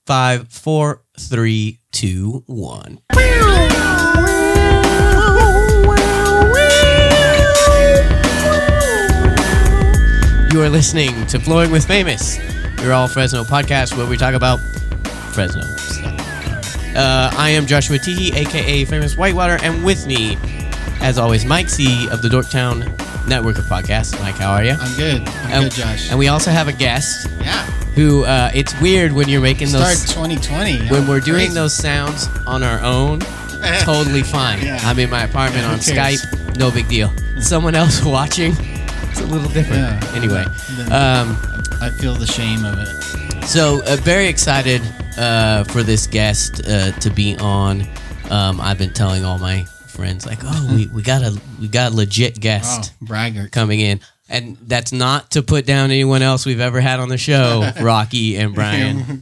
5, 4, 3, 2, 1. You are listening to Flowing with Famous, your all Fresno podcast where we talk about Fresno stuff. I am Joshua Teehee, a.k.a. Famous Whitewater, and with me, as always, Mike C. of the Dorktown Network of Podcasts. Mike, how are you? I'm good. I'm good, Josh. And we also have a guest. Yeah. Who, it's weird when you're making those... Start 2020. When we're doing those sounds on our own, totally fine. Yeah. I'm in my apartment on Skype, no big deal. Someone else watching, it's a little different. Yeah. Anyway. I feel the shame of it. So, very excited for this guest to be on. I've been telling all my friends, like, we got a legit guest braggart coming in. And that's not to put down anyone else we've ever had on the show, Rocky and Brian.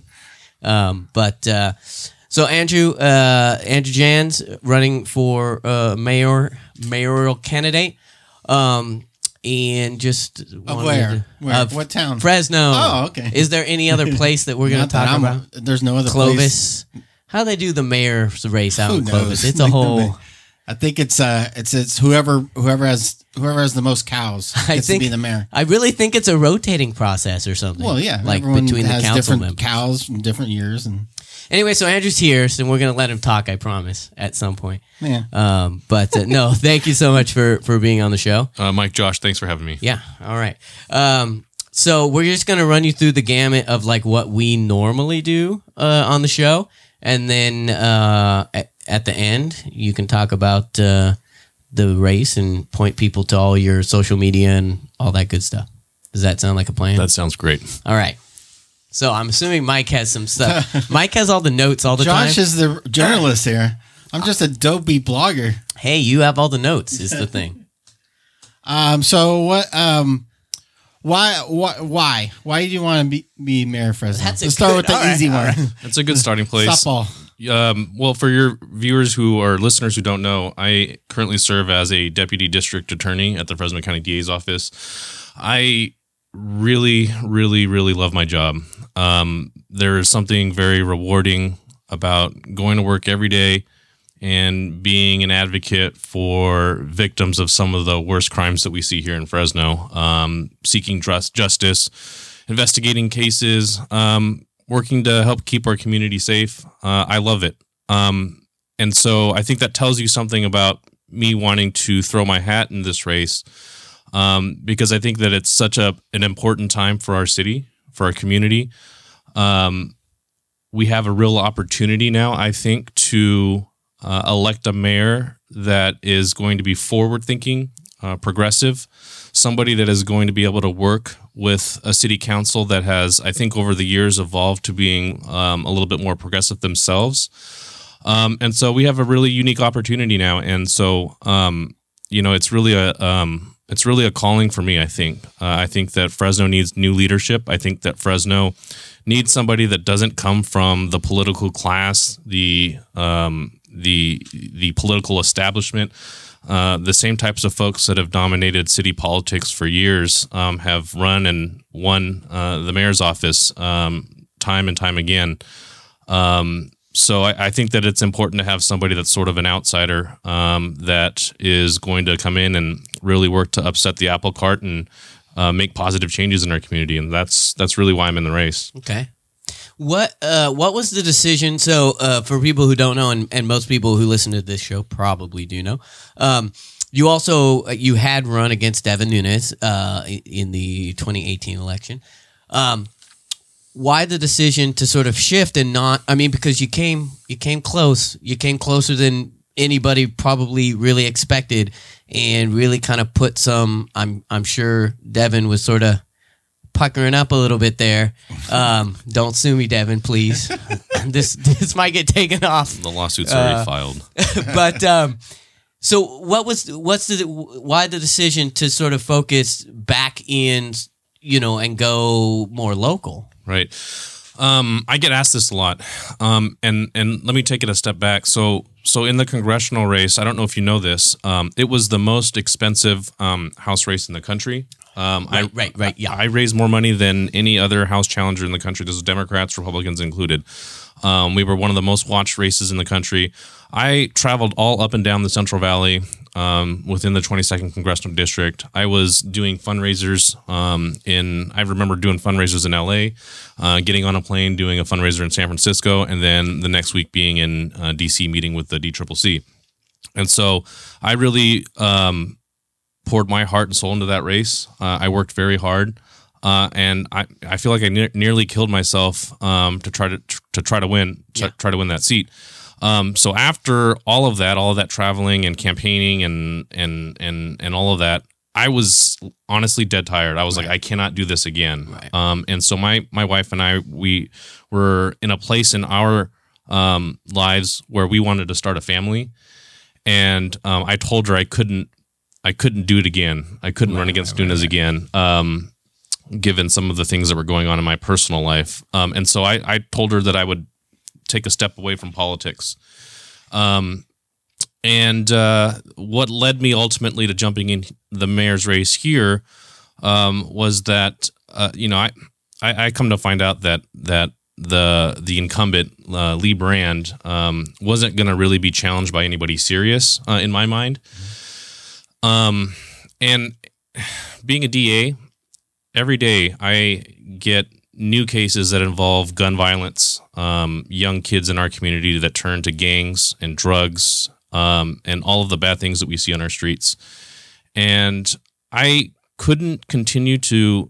So Andrew Jans running for mayoral candidate. And just where? What town? Fresno. Oh, okay. Is there any other place that we're going to talk about? There's no other Clovis. place. How they do the mayor's race out in Clovis? It's a like whole. I think it's whoever has the most cows gets to be the mayor. I really think it's a rotating process or something. Well, yeah, like everyone between has the council different members. cows from different years, and anyway, so Andrew's here, so we're gonna let him talk. I promise at some point. Yeah. No, thank you so much for being on the show, Mike. Josh, thanks for having me. Yeah. All right. So we're just gonna run you through the gamut of like what we normally do on the show, and then at the end you can talk about the race and point people to all your social media and all that good stuff. Does that sound like a plan? That sounds great. All right. So I'm assuming Mike has some stuff. Mike has all the notes all the time. Josh is the journalist here. I'm just a dopey blogger. Hey, you have all the notes is the thing. So what? Why do you want to be mayor of Fresno? Let's start with the easy one. That's a good starting place. Softball. Well, for your viewers listeners who don't know, I currently serve as a deputy district attorney at the Fresno County DA's office. I really, really, really love my job. There is something very rewarding about going to work every day and being an advocate for victims of some of the worst crimes that we see here in Fresno, seeking justice, investigating cases, working to help keep our community safe. I love it. And so I think that tells you something about me wanting to throw my hat in this race, because I think that it's such an important time for our city, for our community. We have a real opportunity now, I think, to elect a mayor that is going to be forward-thinking, progressive, somebody that is going to be able to work with a city council that has, I think, over the years evolved to being a little bit more progressive themselves. And so we have a really unique opportunity now. And so, it's really a calling for me, I think. I think that Fresno needs new leadership. I think that Fresno needs somebody that doesn't come from the political class, the political establishment. The same types of folks that have dominated city politics for years have run and won the mayor's office time and time again. So I think that it's important to have somebody that's sort of an outsider that is going to come in and really work to upset the apple cart and make positive changes in our community. And that's really why I'm in the race. Okay. What was the decision? So for people who don't know, and most people who listen to this show probably do know, you had run against Devin Nunes in the 2018 election. Why the decision to sort of shift and not? I mean, because you came close. You came closer than anybody probably really expected, and really kind of put some. I'm sure Devin was sort of puckering up a little bit there. Don't sue me, Devin, please. This might get taken off. The lawsuit's already filed. But so why the decision to sort of focus back in, and go more local? Right. I get asked this a lot. And let me take it a step back. So in the congressional race, I don't know if you know this, it was the most expensive House race in the country. Right. Yeah. I raised more money than any other House challenger in the country. This is Democrats, Republicans included. We were one of the most watched races in the country. I traveled all up and down the Central Valley within the 22nd Congressional District. I was doing fundraisers I remember doing fundraisers in LA, getting on a plane, doing a fundraiser in San Francisco, and then the next week being in DC meeting with the DCCC. And so I really poured my heart and soul into that race. I worked very hard. And I feel like I nearly killed myself to try to win that seat. So after all of that traveling and campaigning and all of that, I was honestly dead tired. I was like, I cannot do this again. Right. And so my wife and I, we were in a place in our lives where we wanted to start a family, and I told her I couldn't do it again. I couldn't run against Nunes again. Given some of the things that were going on in my personal life. And so I told her that I would take a step away from politics. And what led me ultimately to jumping in the mayor's race here was that, I come to find out that the incumbent, Lee Brand, wasn't going to really be challenged by anybody serious in my mind. And being a DA, every day I get new cases that involve gun violence, young kids in our community that turn to gangs and drugs, and all of the bad things that we see on our streets. And I couldn't continue to,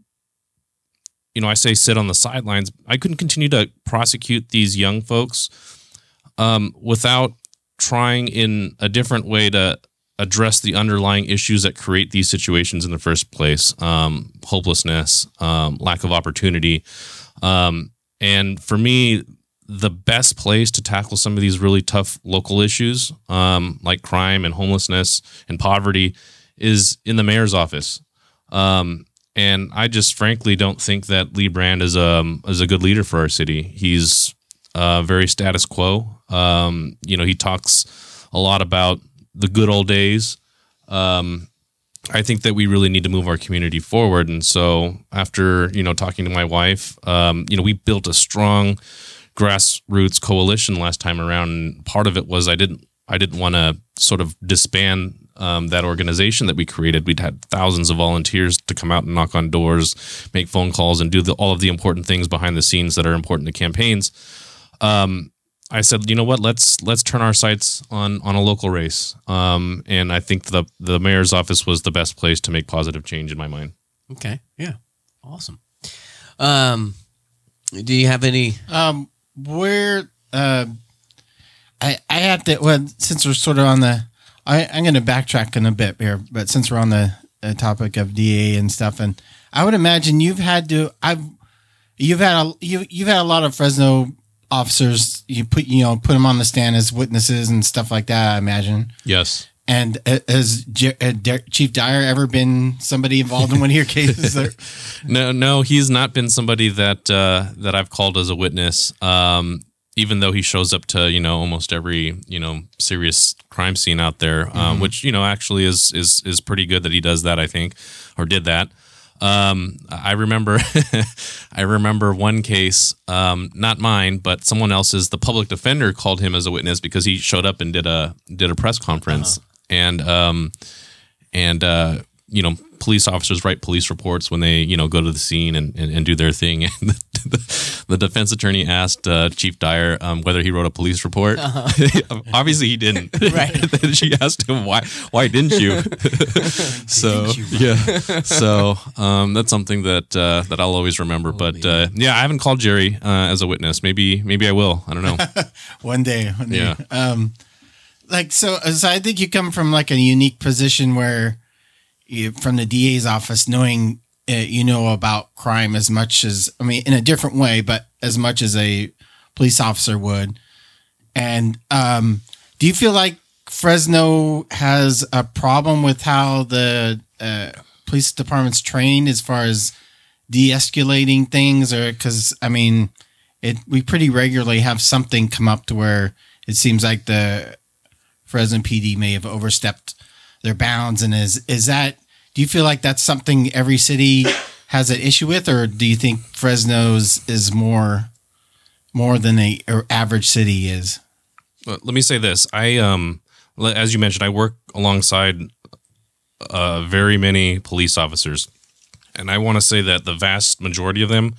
I say sit on the sidelines. I couldn't continue to prosecute these young folks without trying in a different way to address the underlying issues that create these situations in the first place. Hopelessness, lack of opportunity. And for me, the best place to tackle some of these really tough local issues, like crime and homelessness and poverty, is in the mayor's office. And I just frankly don't think that Lee Brand is a good leader for our city. He's very status quo. He talks a lot about the good old days. I think that we really need to move our community forward. And so after, talking to my wife, we built a strong grassroots coalition last time around. And part of it was I didn't want to sort of disband that organization that we created. We'd had thousands of volunteers to come out and knock on doors, make phone calls, and do all of the important things behind the scenes that are important to campaigns. I said, you know what? Let's turn our sights on a local race. And I think the mayor's office was the best place to make positive change in my mind. Okay. Yeah. Awesome. Do you have any? I have to. Well, since we're sort of on the, I'm going to backtrack in a bit here. But since we're on the topic of DA and stuff, and I would imagine you've had a lot of Fresno officers. You put them on the stand as witnesses and stuff like that, I imagine. Yes. And has Chief Dyer ever been somebody involved in one of your cases? No, he's not been somebody that I've called as a witness. Even though he shows up to almost every serious crime scene out there, which actually is pretty good that he does that, I think, or did that. I remember one case, not mine, but someone else's. The public defender called him as a witness because he showed up and did a press conference, and police officers write police reports when they go to the scene and do their thing. And the defense attorney asked Chief Dyer whether he wrote a police report. Obviously, he didn't. Right. Then she asked him why didn't you? So that's something that I'll always remember. But I haven't called Jerry as a witness. Maybe I will. I don't know. One day. Yeah. So I think you come from like a unique position where from the DA's office, knowing about crime as much as, in a different way, but as much as a police officer would. And do you feel like Fresno has a problem with how the police department's trained as far as de-escalating things? Or because we pretty regularly have something come up to where it seems like the Fresno PD may have overstepped their bounds. And is that, Do you feel like that's something every city has an issue with, or do you think Fresno's is more than a average city is? Well, let me say this. As you mentioned, I work alongside very many police officers, and I want to say that the vast majority of them,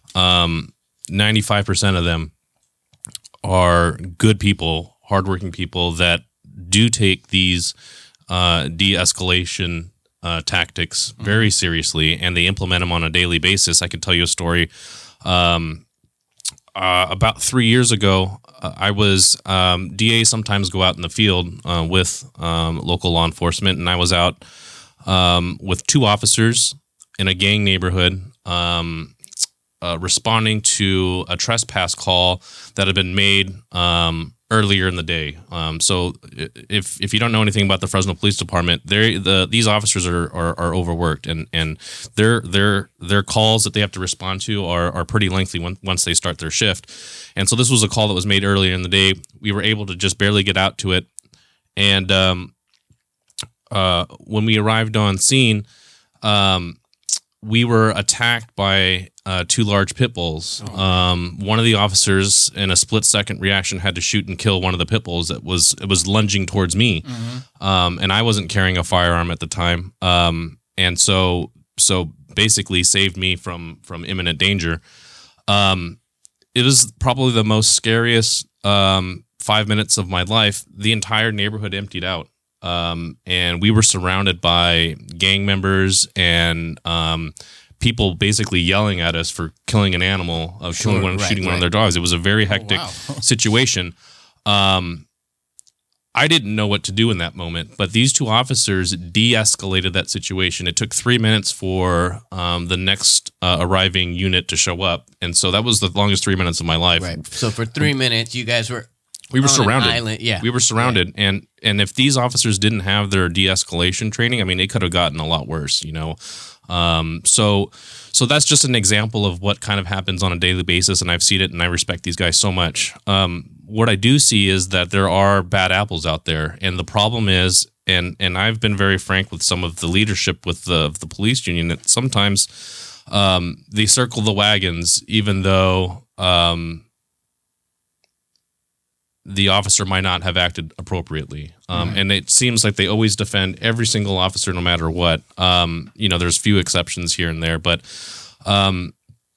95% of them, are good people, hardworking people that do take these de-escalation tactics very seriously, and they implement them on a daily basis. I can tell you a story. About 3 years ago, I was DAs sometimes go out in the field with local law enforcement, and I was out with 2 officers in a gang neighborhood responding to a trespass call that had been made earlier in the day. So if you don't know anything about the Fresno Police Department, these officers are overworked, and their calls that they have to respond to are pretty lengthy once they start their shift. And so this was a call that was made earlier in the day. We were able to just barely get out to it, and when we arrived on scene, we were attacked by 2 large pit bulls. One of the officers, in a split-second reaction, had to shoot and kill one of the pit bulls that was lunging towards me, and I wasn't carrying a firearm at the time, and so basically saved me from imminent danger. It was probably the most scariest 5 minutes of my life. The entire neighborhood emptied out. And we were surrounded by gang members and people basically yelling at us for killing an animal, shooting one of their dogs. It was a very hectic situation. I didn't know what to do in that moment, but these 2 officers de-escalated that situation. It took 3 minutes for the next arriving unit to show up, and so that was the longest 3 minutes of my life. Right. So for 3 minutes, you guys were... We were surrounded. Island, yeah. We were surrounded, and if these officers didn't have their de-escalation training, I mean, it could have gotten a lot worse, you know. So that's just an example of what kind of happens on a daily basis, and I've seen it, and I respect these guys so much. What I do see is that there are bad apples out there, and the problem is, and I've been very frank with some of the leadership with the police union, that sometimes they circle the wagons, even though the officer might not have acted appropriately. And it seems like they always defend every single officer no matter what. There's few exceptions here and there, but to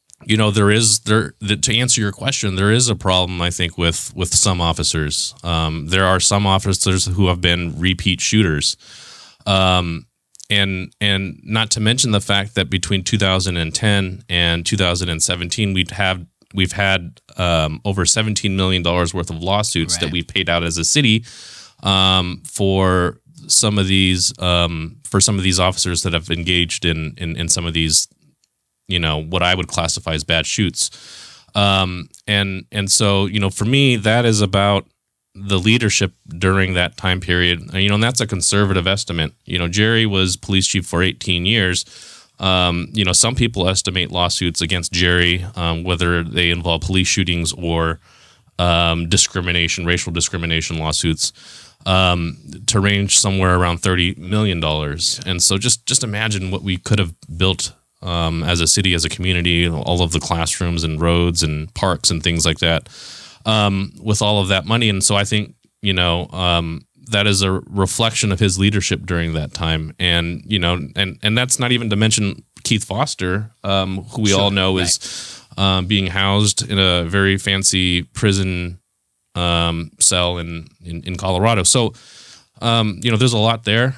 answer your question, there is a problem, I think, with some officers. There are some officers who have been repeat shooters. And not to mention the fact that between 2010 and 2017, we've had over $17 million worth of lawsuits that we've paid out as a city for some of these officers that have engaged in some of these, what I would classify as bad shoots. And so, for me, that is about the leadership during that time period. And that's a conservative estimate. Jerry was police chief for 18 years. Some people estimate lawsuits against Jerry, whether they involve police shootings or discrimination, racial discrimination lawsuits, to range somewhere around $30 million. And so just imagine what we could have built as a city, as a community, all of the classrooms and roads and parks and things like that, with all of that money. And so I think, that is a reflection of his leadership during that time. And, and that's not even to mention Keith Foster, who we all know is being housed in a very fancy prison cell in Colorado. So, there's a lot there.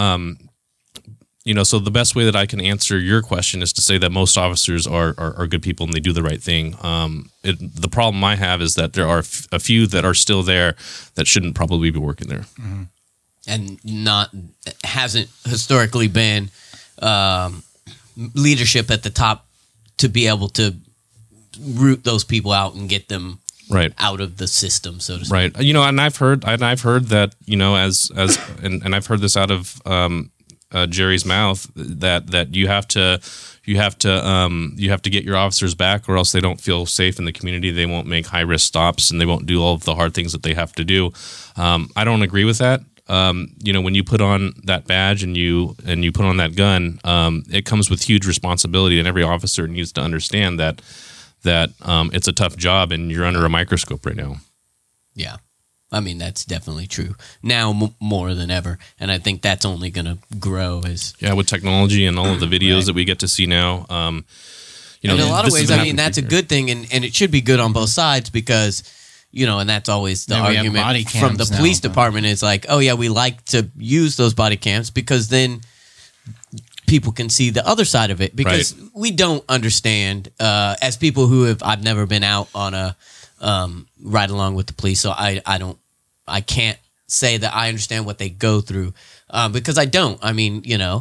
So the best way that I can answer your question is to say that most officers are good people and they do the right thing. The problem I have is that there are a few that are still there that shouldn't probably be working there. Mm-hmm. And hasn't historically been leadership at the top to be able to root those people out and get them out of the system, so to speak. Right. And I've heard that, and I've heard this out of Jerry's mouth, that you have to get your officers back, or else they don't feel safe in the community. They won't make high risk stops, and they won't do all of the hard things that they have to do. I don't agree with that. when you put on that badge and you put on that gun, it comes with huge responsibility, and every officer needs to understand that it's a tough job and you're under a microscope right now. Yeah. I mean, that's definitely true now more than ever. And I think that's only going to grow with technology and all of the videos that we get to see now. In a lot of ways, I mean, that's a good thing. And it should be good on both sides because, and that's always the argument from the police department is like, oh, yeah, we like to use those body cams because then people can see the other side of it because we don't understand as people I've never been out on a ride along with the police. So I can't say that I understand what they go through because I don't. I mean,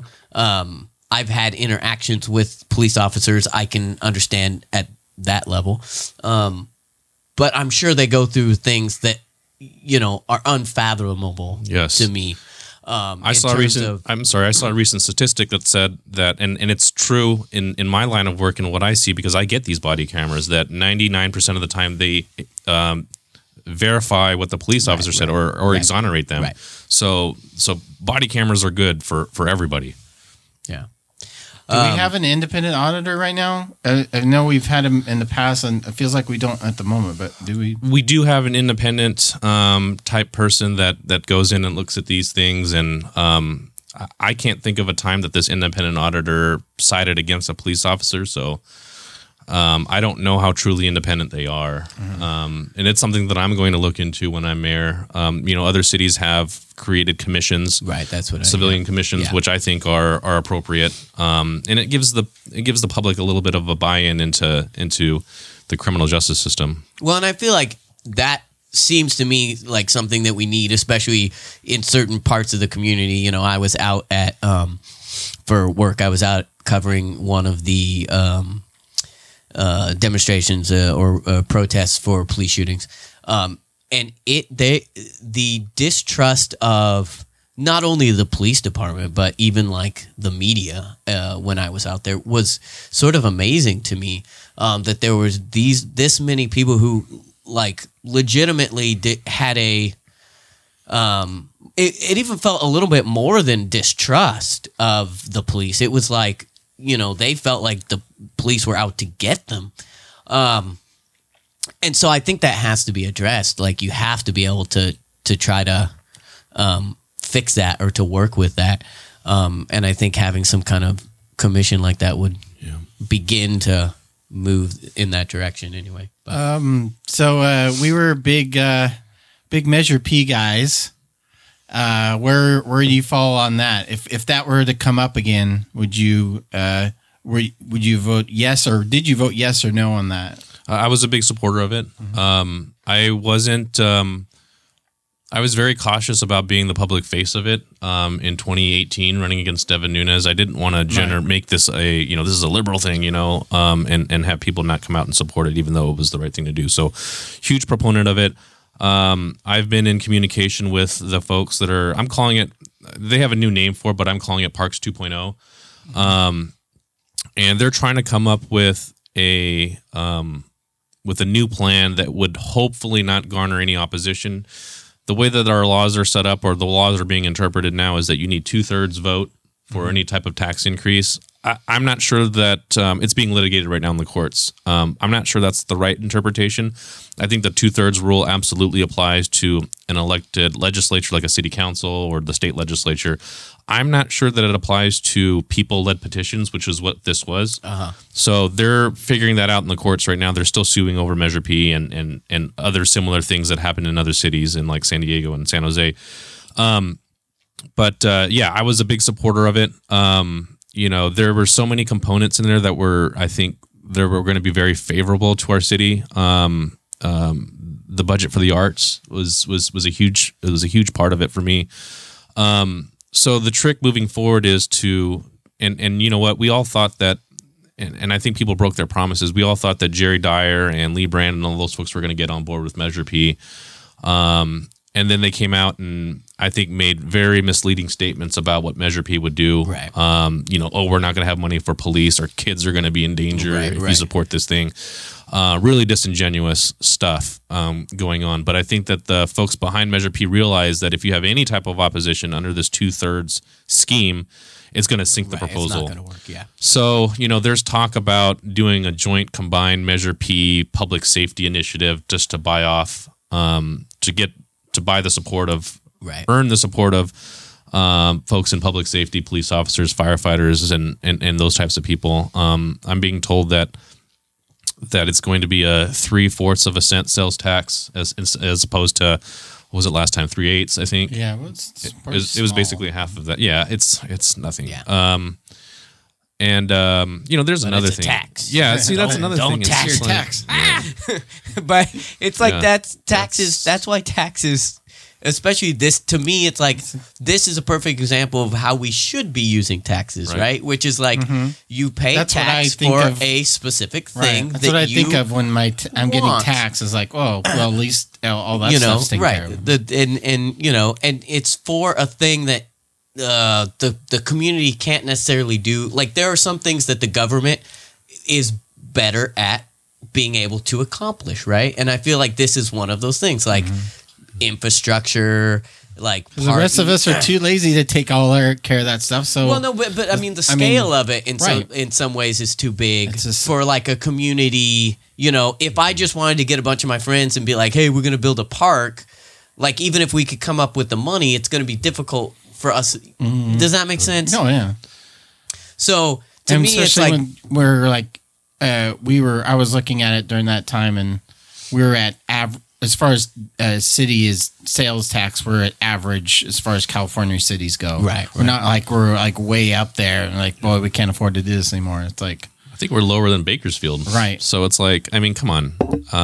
I've had interactions with police officers. I can understand at that level. But I'm sure they go through things that, are unfathomable to me. I saw a recent statistic that said that, and it's true in my line of work and what I see because I get these body cameras, that 99% of the time they verify what the police officer said or exonerate them. Right. So body cameras are good for everybody. Yeah. Do we have an independent auditor right now? I know we've had him in the past, and it feels like we don't at the moment, but do we? We do have an independent type person that goes in and looks at these things, and I can't think of a time that this independent auditor sided against a police officer, so I don't know how truly independent they are. Mm-hmm. And it's something that I'm going to look into when I'm mayor. Other cities have created commissions, right? That's what civilian commissions, which I think are appropriate. And it gives the public a little bit of a buy-in into the criminal justice system. Well, and I feel like that seems to me like something that we need, especially in certain parts of the community. I was out at for work. I was out covering one of the demonstrations or protests for police shootings, and the distrust of not only the police department but even like the media when I was out there was sort of amazing to me. That there was this many people who like legitimately had a it even felt a little bit more than distrust of the police. It was like, they felt like the police were out to get them. And so I think that has to be addressed. Like you have to be able to try to fix that or to work with that. And I think having some kind of commission like that would begin to move in that direction anyway. So we were big Measure P guys. Where do you fall on that? If that were to come up again, would you vote yes, or did you vote yes or no on that? I was a big supporter of it. Mm-hmm. I wasn't. I was very cautious about being the public face of it in 2018, running against Devin Nunes. I didn't want to make this this is a liberal thing, and have people not come out and support it, even though it was the right thing to do. So, huge proponent of it. I've been in communication with the folks that are, I'm calling it, they have a new name for it, but I'm calling it Parks 2.0. And they're trying to come up with a new plan that would hopefully not garner any opposition. The way that our laws are set up, or the laws are being interpreted now, is that you need 2/3 vote for any type of tax increase. I'm not sure that it's being litigated right now in the courts. I'm not sure that's the right interpretation. I think the 2/3 rule absolutely applies to an elected legislature like a city council or the state legislature. I'm not sure that it applies to people-led petitions, which is what this was. Uh-huh. So they're figuring that out in the courts right now. They're still suing over Measure P and other similar things that happen in other cities in like San Diego and San Jose. But I was a big supporter of it. There were so many components in there that I think they were going to be very favorable to our city. The budget for the arts was a huge part of it for me. So the trick moving forward is to, and you know what, we all thought that, and I think people broke their promises. We all thought that Jerry Dyer and Lee Brand and all those folks were going to get on board with Measure P. And then they came out and I think made very misleading statements about what Measure P would do. Right. We're not going to have money for police. Our kids are going to be in danger if you right. support this thing. Really disingenuous stuff going on. But I think that the folks behind Measure P realize that if you have any type of opposition under this 2/3 scheme, it's going to sink the proposal. It's not going to work, yeah. So, there's talk about doing a joint combined Measure P public safety initiative just to buy off, to buy the support of, earn the support of folks in public safety, police officers, firefighters, and those types of people. I'm being told that it's going to be a 3/4 of a cent sales tax as opposed to, what was it last time? 3/8, I think. Yeah, it was basically half of that. Yeah, it's nothing. Yeah. There's another it's a thing. tax. Yeah, see, that's another thing. Don't tax It's your like- tax. But it's like Yeah. that's taxes. That's why taxes, especially this, to me, it's like this is a perfect example of how we should be using taxes, right? Which is like you pay That's what I tax think for of- a specific Right. thing. That's that what I you think of when I'm getting want. taxed. Is like, oh, well, at least all that stuff's taken care of. and it's for a thing that the community can't necessarily do. Like there are some things that the government is better at being able to accomplish, right? And I feel like this is one of those things, like infrastructure, like The rest of us are too lazy to take all our care of that stuff. So Well, no, but I mean the scale of it in some ways is too big It's just- for like a community. If I just wanted to get a bunch of my friends and be like, "Hey, we're going to build a park," like even if we could come up with the money, it's going to be difficult for us. Does that make sense? no, yeah. So to And me, it's especially like when we're like, I was looking at it during that time, and we were at as far as city is sales tax, we're at average as far as California cities go. Right, We're not like we're like way up there. And like, boy, we can't afford to do this anymore. It's like, I think we're lower than Bakersfield. Right. So it's like, I mean, come on.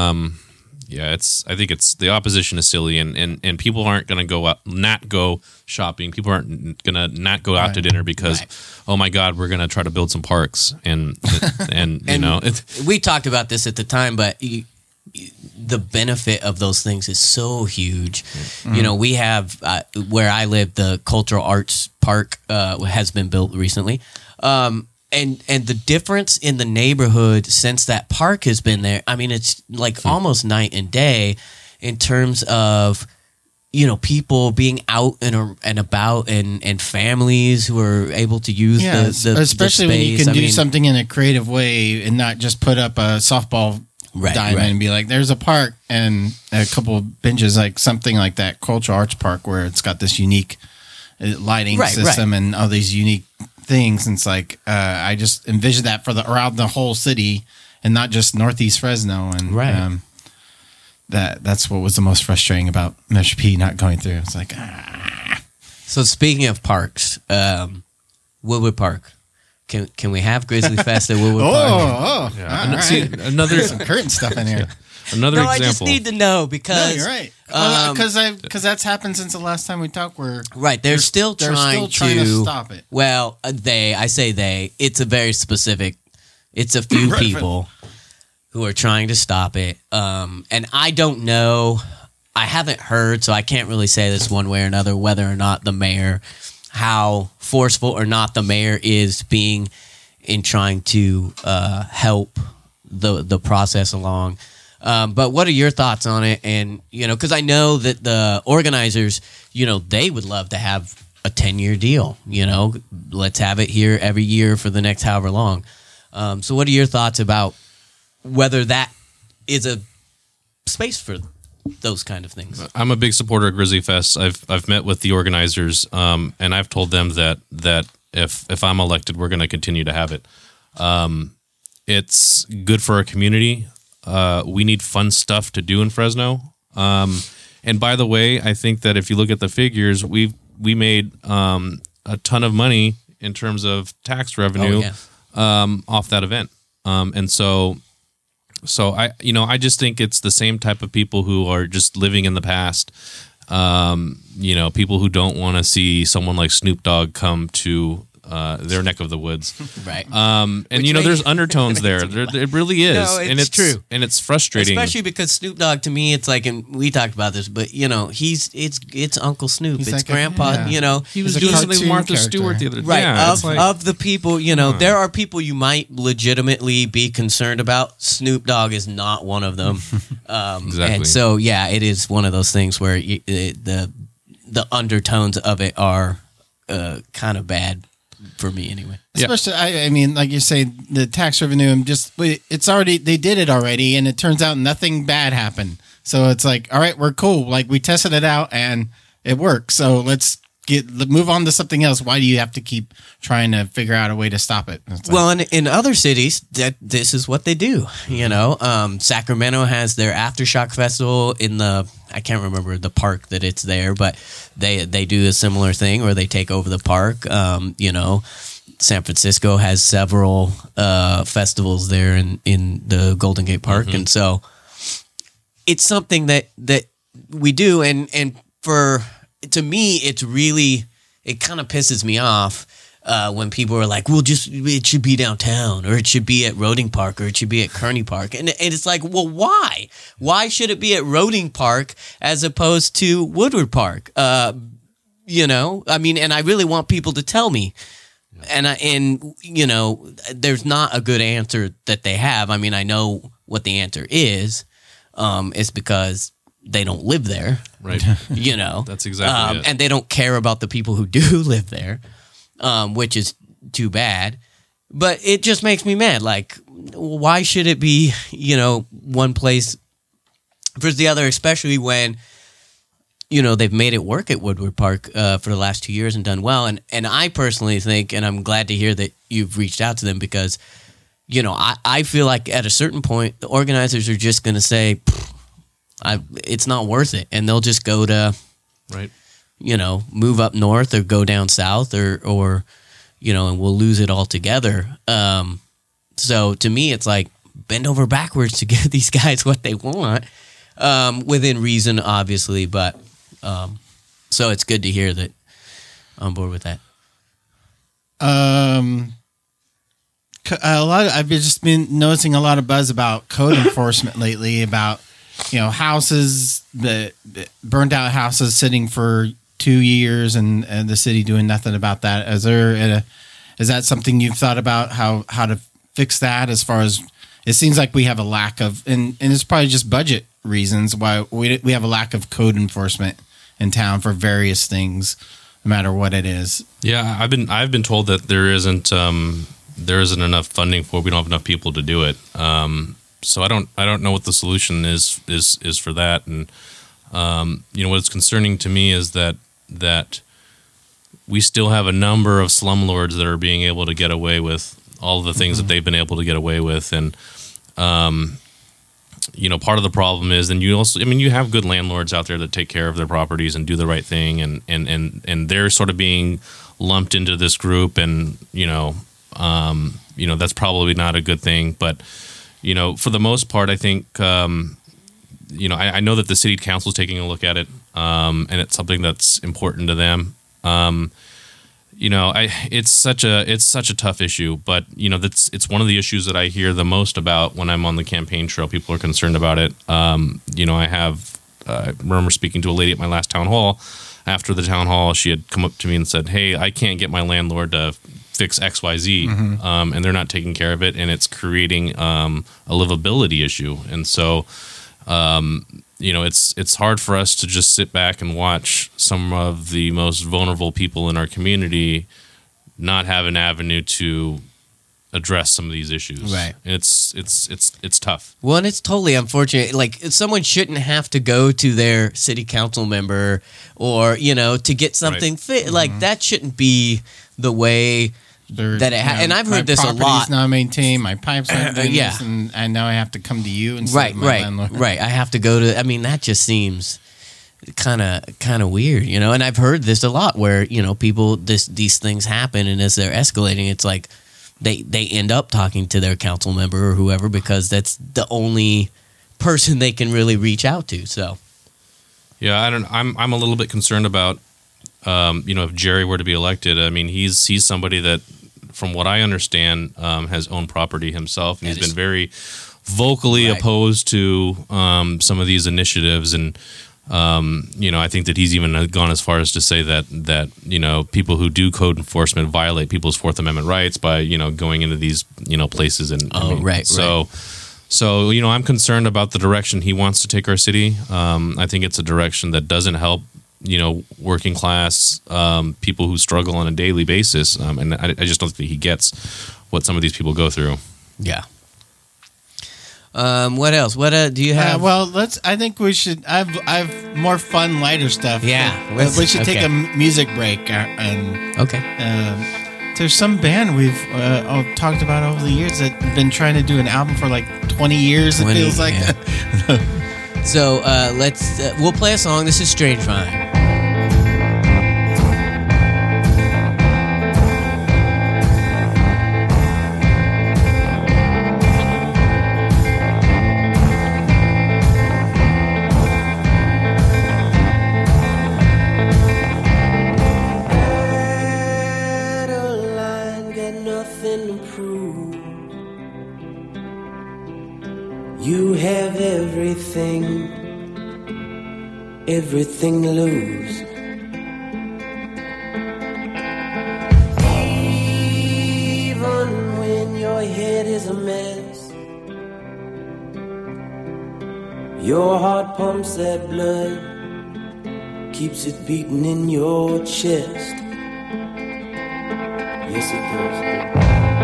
I think it's the opposition is silly and people aren't going to go out, not go shopping. People aren't going to not go out to dinner because, oh my God, we're going to try to build some parks and we talked about this at the time, but the benefit of those things is so huge. We have where I live, the Cultural Arts Park has been built recently. And the difference in the neighborhood since that park has been there, I mean, it's like almost night and day in terms of, people being out and about and families who are able to use the especially the when you space. can do something in a creative way and not just put up a softball diamond and be like, there's a park and a couple of benches, like something like that Cultural Arts Park where it's got this unique lighting system and all these unique things. And it's like I just envision that for around the whole city and not just Northeast Fresno. And that's what was the most frustrating about Measure P not going through. It's like So speaking of parks, Woodward Park. Can we have Grizzly Fest at Woodward Park? all right. See, another There's some curtain stuff in here. another No, example. I just need to know because No, you're right. Because that's happened since the last time we talked. Where they're still trying to stop it. Well, I say they. It's a very specific. It's a few people who are trying to stop it. And I don't know. I haven't heard, so I can't really say this one way or another whether or not the mayor, how forceful or not the mayor is being in trying to help the process along. But what are your thoughts on it? And, because I know that the organizers, they would love to have a 10-year deal, let's have it here every year for the next however long. So what are your thoughts about whether that is a space for those kind of things? I'm a big supporter of Grizzly Fest. I've met with the organizers, and I've told them that if I'm elected, we're going to continue to have it. It's good for our community. We need fun stuff to do in Fresno. And by the way, I think that if you look at the figures, we made a ton of money in terms of tax revenue off that event. And so I just think it's the same type of people who are just living in the past. People who don't want to see someone like Snoop Dogg come to their neck of the woods. Right. And there's undertones there. It really is. No, it's true. And it's frustrating. Especially because Snoop Dogg, to me, it's like, and we talked about this, but it's Uncle Snoop, He's it's like Grandpa. he was He's a doing something cartoon with Martha character. Stewart the other day. Right. Yeah, it's like, Of the people, there are people you might legitimately be concerned about. Snoop Dogg is not one of them. Exactly. And so, yeah, it is one of those things where the undertones of it are kind of bad for me anyway. Especially, I mean, like you say, the tax revenue, they did it already, and it turns out nothing bad happened. So it's like, all right, we're cool. Like, we tested it out, and it works. So let's move on to something else. Why do you have to keep trying to figure out a way to stop it? Well, in other cities, this is what they do. Sacramento has their Aftershock Festival in I can't remember the park that it's there, but they do a similar thing where they take over the park. San Francisco has several festivals there in the Golden Gate Park, and so it's something that we do, and to me, it kind of pisses me off when people are like, well, it should be downtown, or it should be at Roding Park, or it should be at Kearney Park. And it's like, well, why? Why should it be at Roding Park as opposed to Woodward Park? I mean, and I really want people to tell me. And there's not a good answer that they have. I mean, I know what the answer is. It's because they don't live there. Right. That's exactly it. And they don't care about the people who do live there, which is too bad. But it just makes me mad. Like, why should it be, one place versus the other, especially when, they've made it work at Woodward Park for the last 2 years and done well. And I personally think, and I'm glad to hear that you've reached out to them because, I feel like at a certain point, the organizers are just going to say, it's not worth it. And they'll just go to, right, move up north or go down south or and we'll lose it altogether. So to me, it's like bend over backwards to give these guys what they want within reason, obviously. But so it's good to hear that I'm on board with that. I've just been noticing a lot of buzz about code enforcement lately about, houses, the burned out houses sitting for 2 years and the city doing nothing about that. Is that something you've thought about how to fix that as far as it seems like we have a lack of, and it's probably just budget reasons why we have a lack of code enforcement in town for various things, no matter what it is. Yeah, I've been told that there isn't enough funding for it. We don't have enough people to do it. So I don't know what the solution is for that. And what's concerning to me is that we still have a number of slumlords that are being able to get away with all of the things that they've been able to get away with. And part of the problem is, and you have good landlords out there that take care of their properties and do the right thing, and they're sort of being lumped into this group, and that's probably not a good thing. But for the most part, I think I know that the city council is taking a look at it, and it's something that's important to them. It's such a tough issue, but it's one of the issues that I hear the most about when I'm on the campaign trail. People are concerned about it. I remember speaking to a lady at my last town hall. After the town hall, she had come up to me and said, "Hey, I can't get my landlord to fix XYZ, and they're not taking care of it, and it's creating a livability issue." And so, it's hard for us to just sit back and watch some of the most vulnerable people in our community not have an avenue to address some of these issues. Right. It's tough. Well, and it's totally unfortunate. Like, someone shouldn't have to go to their city council member or, to get something fit. Like, that shouldn't be the way that it and I've heard this a lot. My property's not maintained, my pipes aren't doing this, and now I have to come to you instead of my landlord. Right. I have to go to, that just seems kind of weird, and I've heard this a lot where, people, these things happen, and as they're escalating, it's like, they end up talking to their council member or whoever because that's the only person they can really reach out to. So, yeah, I'm a little bit concerned about if Jerry were to be elected, I mean, he's somebody that, from what I understand, has owned property himself, and he's been very vocally opposed to some of these initiatives. And I think that he's even gone as far as to say that people who do code enforcement violate people's Fourth Amendment rights by going into these places. And So I'm concerned about the direction he wants to take our city. I think it's a direction that doesn't help working class people who struggle on a daily basis. And I just don't think he gets what some of these people go through. Yeah. What else? What do you have? I think we should. I've more fun, lighter stuff. Yeah, we should take a music break. And there's some band we've talked about over the years that have been trying to do an album for like 20 years. It feels like. Yeah. So we'll play a song. This is Strange Vine. You have everything to lose. Even when your head is a mess, your heart pumps that blood, keeps it beating in your chest. Yes, it does.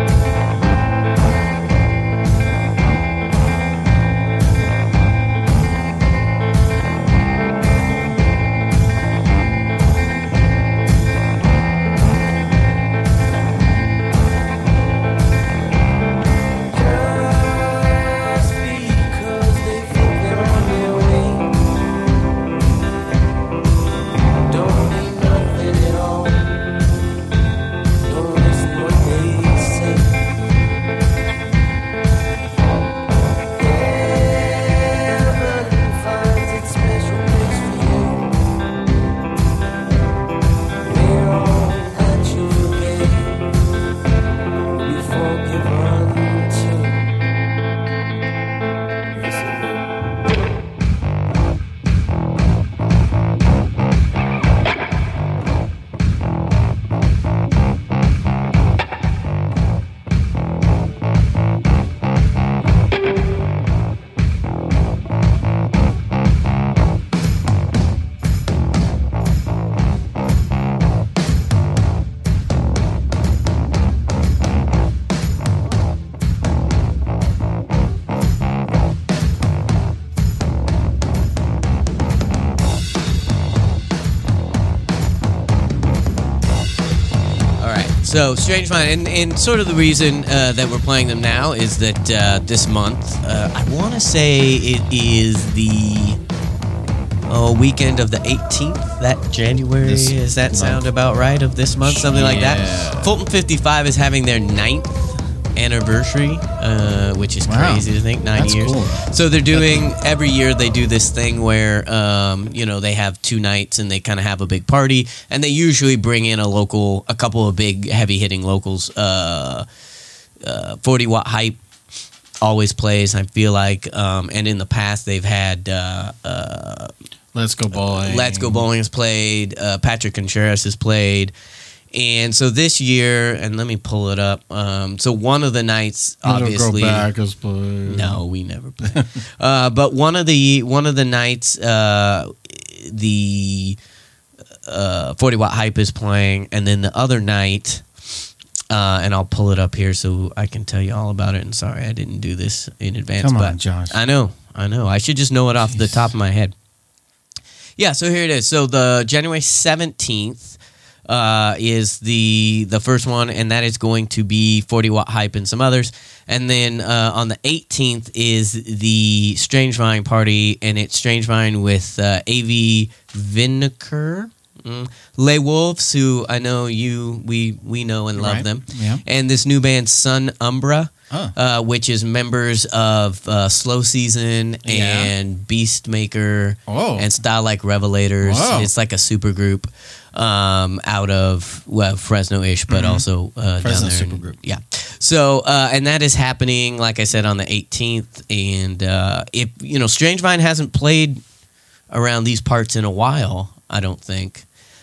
So, Strange Vine, and sort of the reason that we're playing them now is that this month, I want to say it is the weekend of the 18th, that January, does that sound about right, of this month, something like that? Fulton 55 is having their 9th anniversary, which is crazy to think, 9 years. Cool. So they're doing, every year they do this thing where, they have 2 nights and they kind of have a big party, and they usually bring in a couple of big heavy hitting locals. 40 Watt Hype always plays, I feel like, and in the past they've had Let's Go Bowling. Let's Go Bowling has played, Patrick Contreras has played. And so this year, and let me pull it up. So one of the nights, obviously, no, we never played. But one of the nights, the 40 Watt Hype is playing, and then the other night, and I'll pull it up here so I can tell you all about it. And sorry, I didn't do this in advance. Come on, Josh. I know. I should just know it off the top of my head. Yeah, so here it is. So the January 17th. Is the first one, and that is going to be 40 Watt Hype and some others. And then on the 18th is the Strange Vine party, and it's Strange Vine with A.V. Vinegar, Les Wolves, who I know we know and love them, and this new band Sun Umbra. which is members of Slow Season and Beastmaker and Style Like Revelators. Whoa. It's like a super group out of Fresno-ish, but also down Fresno there. super group. Yeah. So, and that is happening, like I said, on the 18th. And if Strange Vine hasn't played around these parts in a while, I don't think.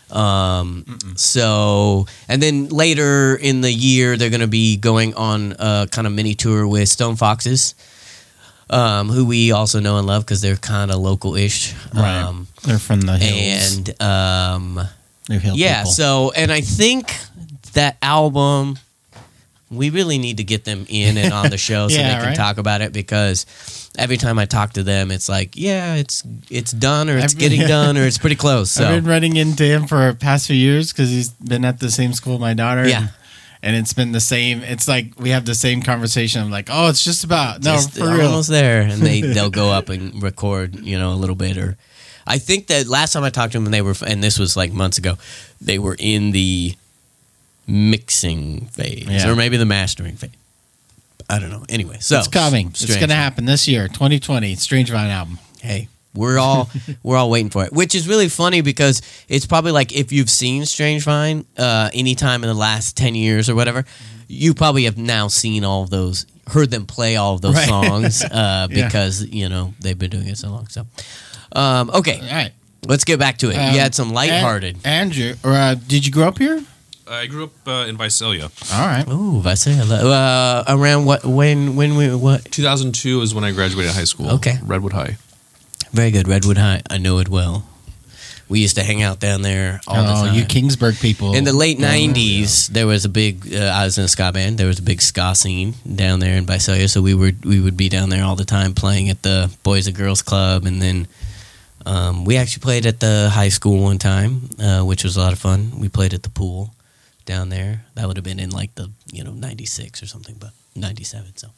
So, and then later in the year, they're going to be going on a kind of mini tour with Stone Foxes, who we also know and love because they're kind of local-ish. Right. They're from the hills. And They're hill yeah, people. so, and I think that album, we really need to get them in and on the show so they can talk about it, because every time I talk to them, it's like, yeah, it's done, or it's getting done, or it's pretty close. So. I've been running into him for the past few years because he's been at the same school my daughter. Yeah. And it's been the same. It's like we have the same conversation. I'm like, oh, it's just about for real. Almost there, and they'll go up and record, a little bit. Or I think that last time I talked to them, and this was like months ago, they were in the mixing phase, or maybe the mastering phase. I don't know. Anyway, so it's coming. It's going to happen this year, 2020. Strange Vine album. Hey, we're all waiting for it, which is really funny because it's probably like if you've seen Strange Vine anytime in the last 10 years or whatever, you probably have now seen all of those, heard them play all of those songs because they've been doing it so long. So, okay, all right, let's get back to it. You had some lighthearted. Andrew, did you grow up here? I grew up in Visalia. All right. Ooh, Visalia. Around what? When? What? 2002 is when I graduated high school. Okay. Redwood High. Very good. Redwood High. I know it well. We used to hang out down there all the time. You Kingsburg people. In the late 90s, there was a big, I was in a ska band. There was a big ska scene down there in Visalia. So we would be down there all the time playing at the Boys and Girls Club. And then we actually played at the high school one time, which was a lot of fun. We played at the pool down there. That would have been in like the 96 or something, but 97. So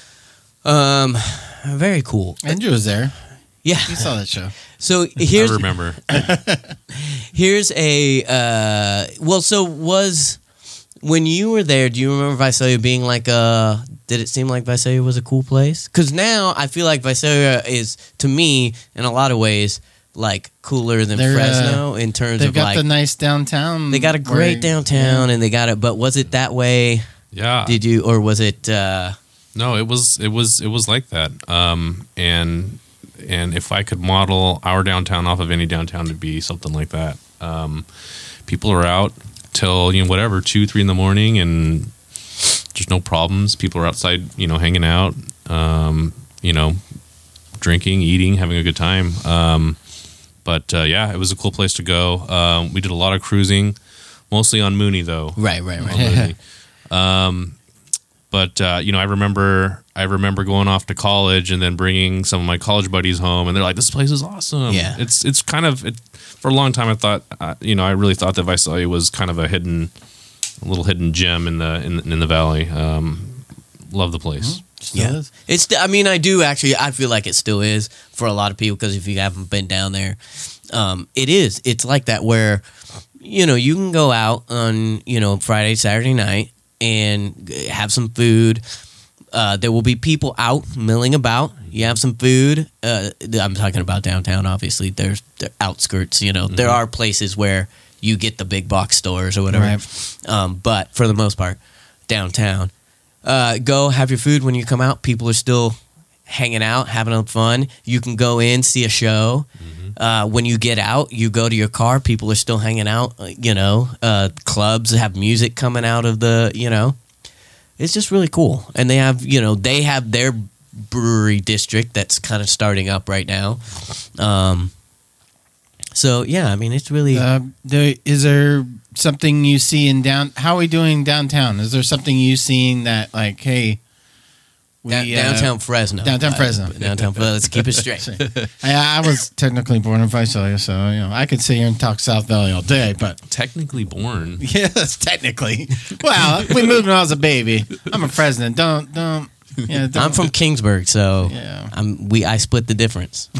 very cool. Andrew was there. Yeah, you saw that show. So here's I remember. Here's a so was when you were there, do you remember Visalia being like did it seem like Visalia was a cool place? Because now I feel like Visalia is, to me, in a lot of ways, like cooler than Fresno in terms of like... They've got the nice downtown. They got a great downtown, and they got it, but was it that way? Yeah. Did you, or was it... No, it was like that. And if I could model our downtown off of any downtown, to be something like that. People are out till 2, 3 in the morning, and there's no problems. People are outside, hanging out, drinking, eating, having a good time. But it was a cool place to go. We did a lot of cruising, mostly on Mooney though. Right. But I remember going off to college and then bringing some of my college buddies home, and they're like, "This place is awesome." Yeah, it's kind of for a long time. I thought, I really thought that Visalia was kind of a little hidden gem in the valley. Love the place. Still is. It's. I mean, I do actually. I feel like it still is for a lot of people, because if you haven't been down there, it is. It's like that where you can go out on Friday, Saturday night and have some food. There will be people out milling about. You have some food. I'm talking about downtown, obviously. There's the outskirts, There are places where you get the big box stores or whatever. Right. But for the most part, downtown. Go have your food when you come out. People are still hanging out, having fun. You can go in, see a show. Mm-hmm. When you get out, you go to your car. People are still hanging out. Clubs have music coming out of the. It's just really cool, and they have their brewery district that's kind of starting up right now. So yeah, I mean it's really. Is there something you see in How are we doing downtown? Is there something you seeing that like, hey, downtown Fresno, downtown Fresno. Let's keep it straight. I was technically born in Visalia, so I could sit here and talk South Valley all day. But technically born, yes, technically. Well, we moved when I was a baby. I'm a Fresno. Don't. Yeah, I'm from Kingsburg, so yeah. I split the difference.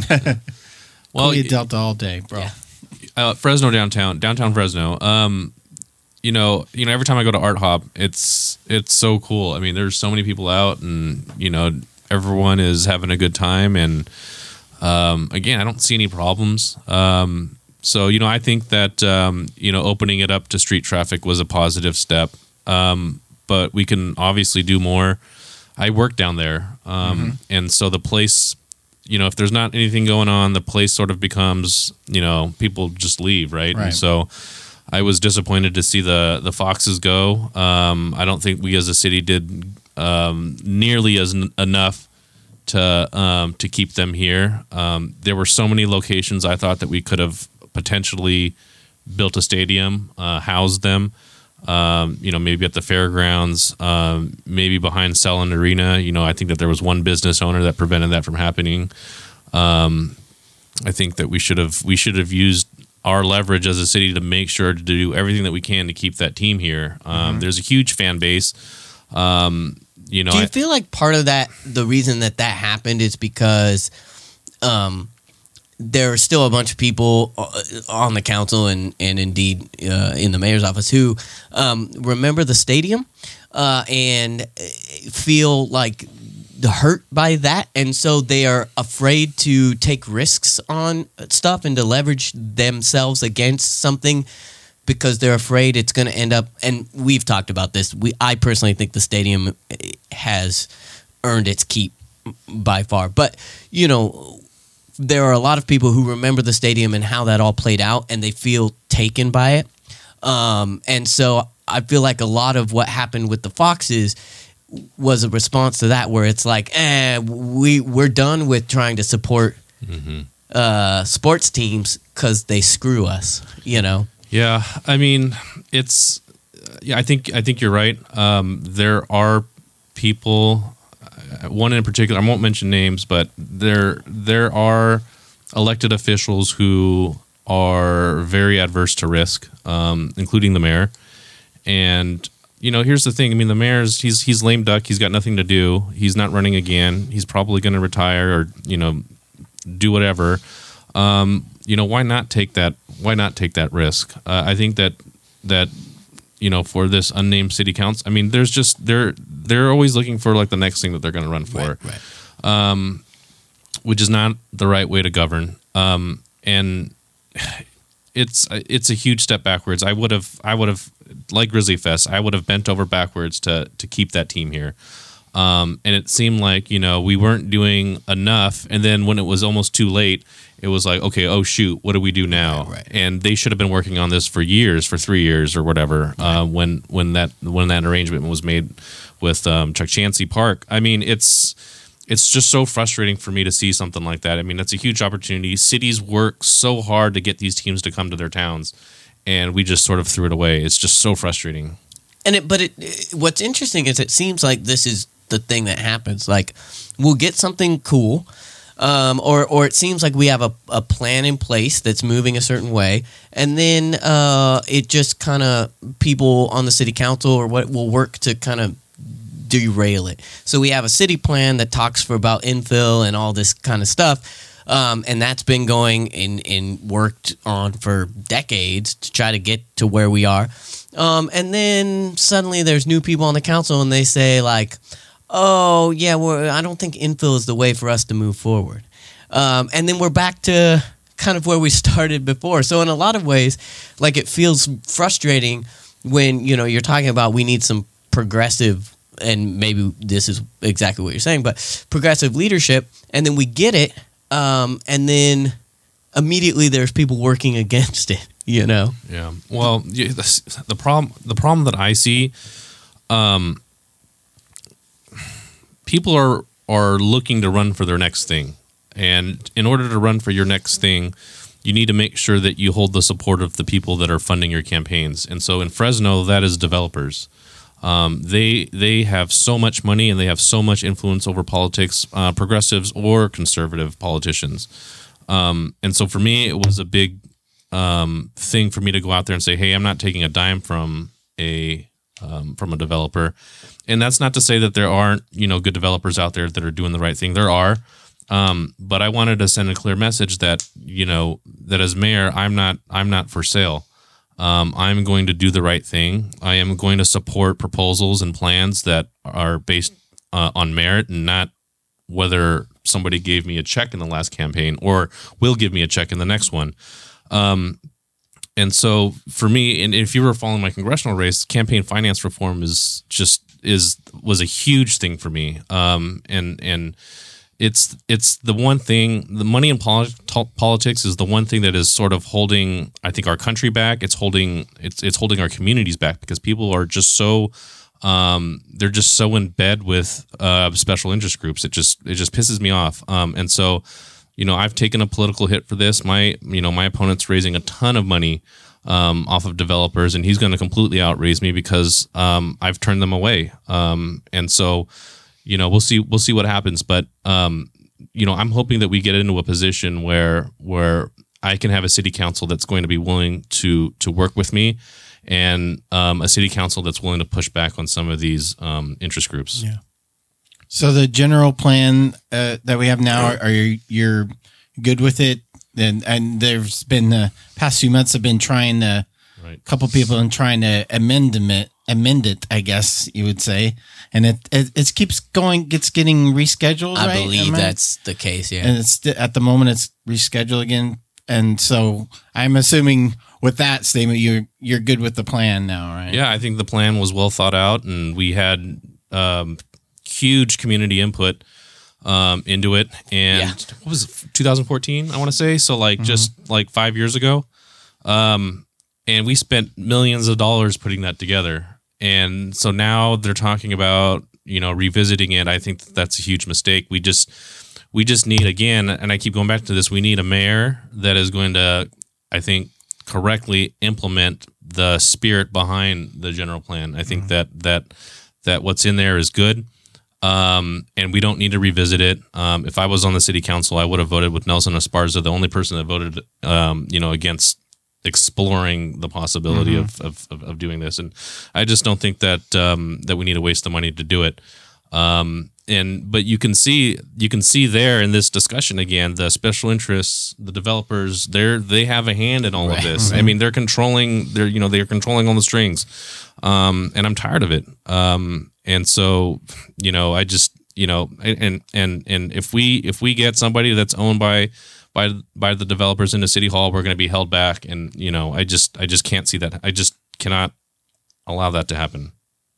Well, you Delta all day, bro. Yeah. Fresno downtown Fresno. every time I go to Art Hop, it's so cool. I mean, there's so many people out, and everyone is having a good time, and again, I don't see any problems. So I think that opening it up to street traffic was a positive step, but we can obviously do more. I work down there, and so the place, if there's not anything going on, the place sort of becomes, people just leave, right? And so I was disappointed to see the Foxes go. I don't think we as a city did nearly enough to keep them here. There were so many locations I thought that we could have potentially built a stadium, housed them. Maybe at the fairgrounds, maybe behind Selland Arena. I think that there was one business owner that prevented that from happening. I think that we should have used our leverage as a city to make sure to do everything that we can to keep that team here. There's a huge fan base. Do you feel like part of that, the reason that happened is because there are still a bunch of people on the council and indeed in the mayor's office who remember the stadium and feel like hurt by that, and so they are afraid to take risks on stuff and to leverage themselves against something because they're afraid it's going to end up. And we've talked about this. I personally think the stadium has earned its keep by far, but there are a lot of people who remember the stadium and how that all played out, and they feel taken by it. And so I feel like a lot of what happened with the Foxes was a response to that, where it's like, we're done with trying to support sports teams because they screw us, Yeah, I mean, I think you're right. There are people. One in particular, I won't mention names, but there are elected officials who are very adverse to risk, including the mayor. And here's the thing. I mean, the mayor's he's lame duck. He's got nothing to do. He's not running again. He's probably going to retire or do whatever. Why not take that? Why not take that risk? I think that for this unnamed city council, I mean, there's just they're always looking for like the next thing that they're going to run for, right. Which is not the right way to govern. And it's a huge step backwards. I would have like Grizzly Fest. I would have bent over backwards to keep that team here. And it seemed like we weren't doing enough. And then when it was almost too late, it was like, okay, oh shoot, what do we do now? Right. And they should have been working on this for 3 years or whatever. Right. When that arrangement was made with Chuck Chansey Park. I mean, it's just so frustrating for me to see something like that. I mean, that's a huge opportunity. Cities work so hard to get these teams to come to their towns, and we just sort of threw it away. It's just so frustrating. But what's interesting is it seems like this is the thing that happens. Like, we'll get something cool. Or it seems like we have a plan in place that's moving a certain way, and then it just kind of people on the city council or what will work to kind of derail it. So we have a city plan that talks for about infill and all this kind of stuff, and that's been going and worked on for decades to try to get to where we are. And then suddenly there's new people on the council, and they say like, oh, yeah, I don't think infill is the way for us to move forward. And then we're back to kind of where we started before. So in a lot of ways, like, it feels frustrating when, you're talking about we need some progressive, and maybe this is exactly what you're saying, but progressive leadership, and then we get it, and then immediately there's people working against it, Yeah. Well, the problem that I see, people are looking to run for their next thing. And in order to run for your next thing, you need to make sure that you hold the support of the people that are funding your campaigns. And so in Fresno, that is developers. They have so much money and they have so much influence over politics, progressives or conservative politicians. And so for me, it was a big thing for me to go out there and say, hey, I'm not taking a dime from a developer. And that's not to say that there aren't, good developers out there that are doing the right thing. There are. But I wanted to send a clear message that, that as mayor, I'm not for sale. I'm going to do the right thing. I am going to support proposals and plans that are based on merit and not whether somebody gave me a check in the last campaign or will give me a check in the next one. And so for me, and if you were following my congressional race, campaign finance reform was a huge thing for me. And it's the one thing, the money in politics is the one thing that is sort of holding, I think, our country back. It's holding our communities back because people are just so, they're just so in bed with special interest groups. It just pisses me off. And so, I've taken a political hit for this. My opponent's raising a ton of money off of developers, and he's going to completely outraise me because I've turned them away. And so, we'll see what happens. But I'm hoping that we get into a position where I can have a city council that's going to be willing to work with me, and a city council that's willing to push back on some of these interest groups. Yeah. So the general plan that we have now, you're good with it? And there's been the past few months have been trying to, a couple people and trying to amend it, I guess you would say. And it keeps getting rescheduled. I believe that's the case. Yeah. And it's at the moment it's rescheduled again. And so I'm assuming with that statement, you're good with the plan now, right? Yeah. I think the plan was well thought out, and we had, huge community input into it, and what was it, 2014 I want to say, so just 5 years ago, and we spent millions of dollars putting that together, and so now they're talking about revisiting it. I think that's a huge mistake. We just need, again, and I keep going back to this, we need a mayor that is going to, I think, correctly implement the spirit behind the general plan. I think that what's in there is good. And we don't need to revisit it. If I was on the city council, I would have voted with Nelson Esparza, the only person that voted, against exploring the possibility of doing this. And I just don't think that we need to waste the money to do it. But you can see there in this discussion again, the special interests, the developers, they have a hand in all of this. I mean, they're controlling all the strings. And I'm tired of it. And so, I just, and if we get somebody that's owned by the developers into City Hall, we're going to be held back. And, I just can't see that. I just cannot allow that to happen.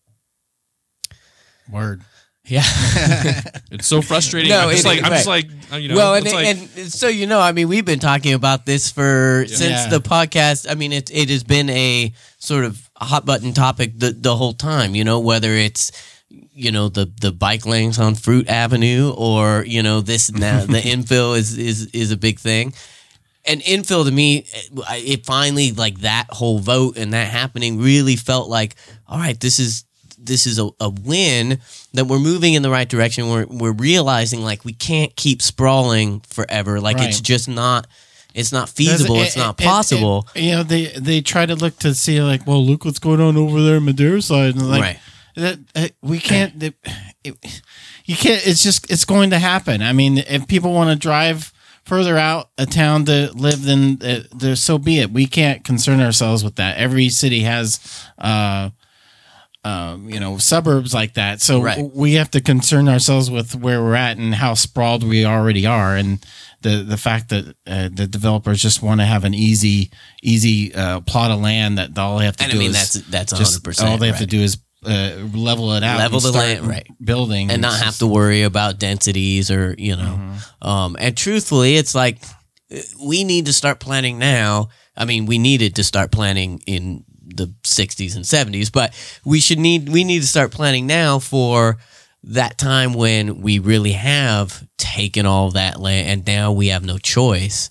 Word. Yeah. It's so frustrating. No, I'm just like, well, and so, I mean, we've been talking about this since the podcast. I mean, it has been a sort of hot button topic the whole time, whether it's, the bike lanes on Fruit Avenue or, this now the infill is a big thing. And infill to me, it finally, like, that whole vote and that happening really felt like, all right, this is a win, that we're moving in the right direction. We're realizing, like, we can't keep sprawling forever. Like, it's just not, it's not feasible. It's not possible. They try to look to see, like, well, look what's going on over there in Madera side. And like, we can't, you can't, it's going to happen. I mean, if people want to drive further out of town to live, then so be it. We can't concern ourselves with that. Every city has, suburbs like that. So we have to concern ourselves with where we're at and how sprawled we already are. And the fact that the developers just want to have an easy plot of land that all they have to do is that's 100%. All they have to do is level it out, level the land, building, and not have to worry about densities or and truthfully, it's like we need to start planning now. I mean, we needed to start planning in the 60s and 70s, but we need to start planning now for that time when we really have taken all that land and now we have no choice.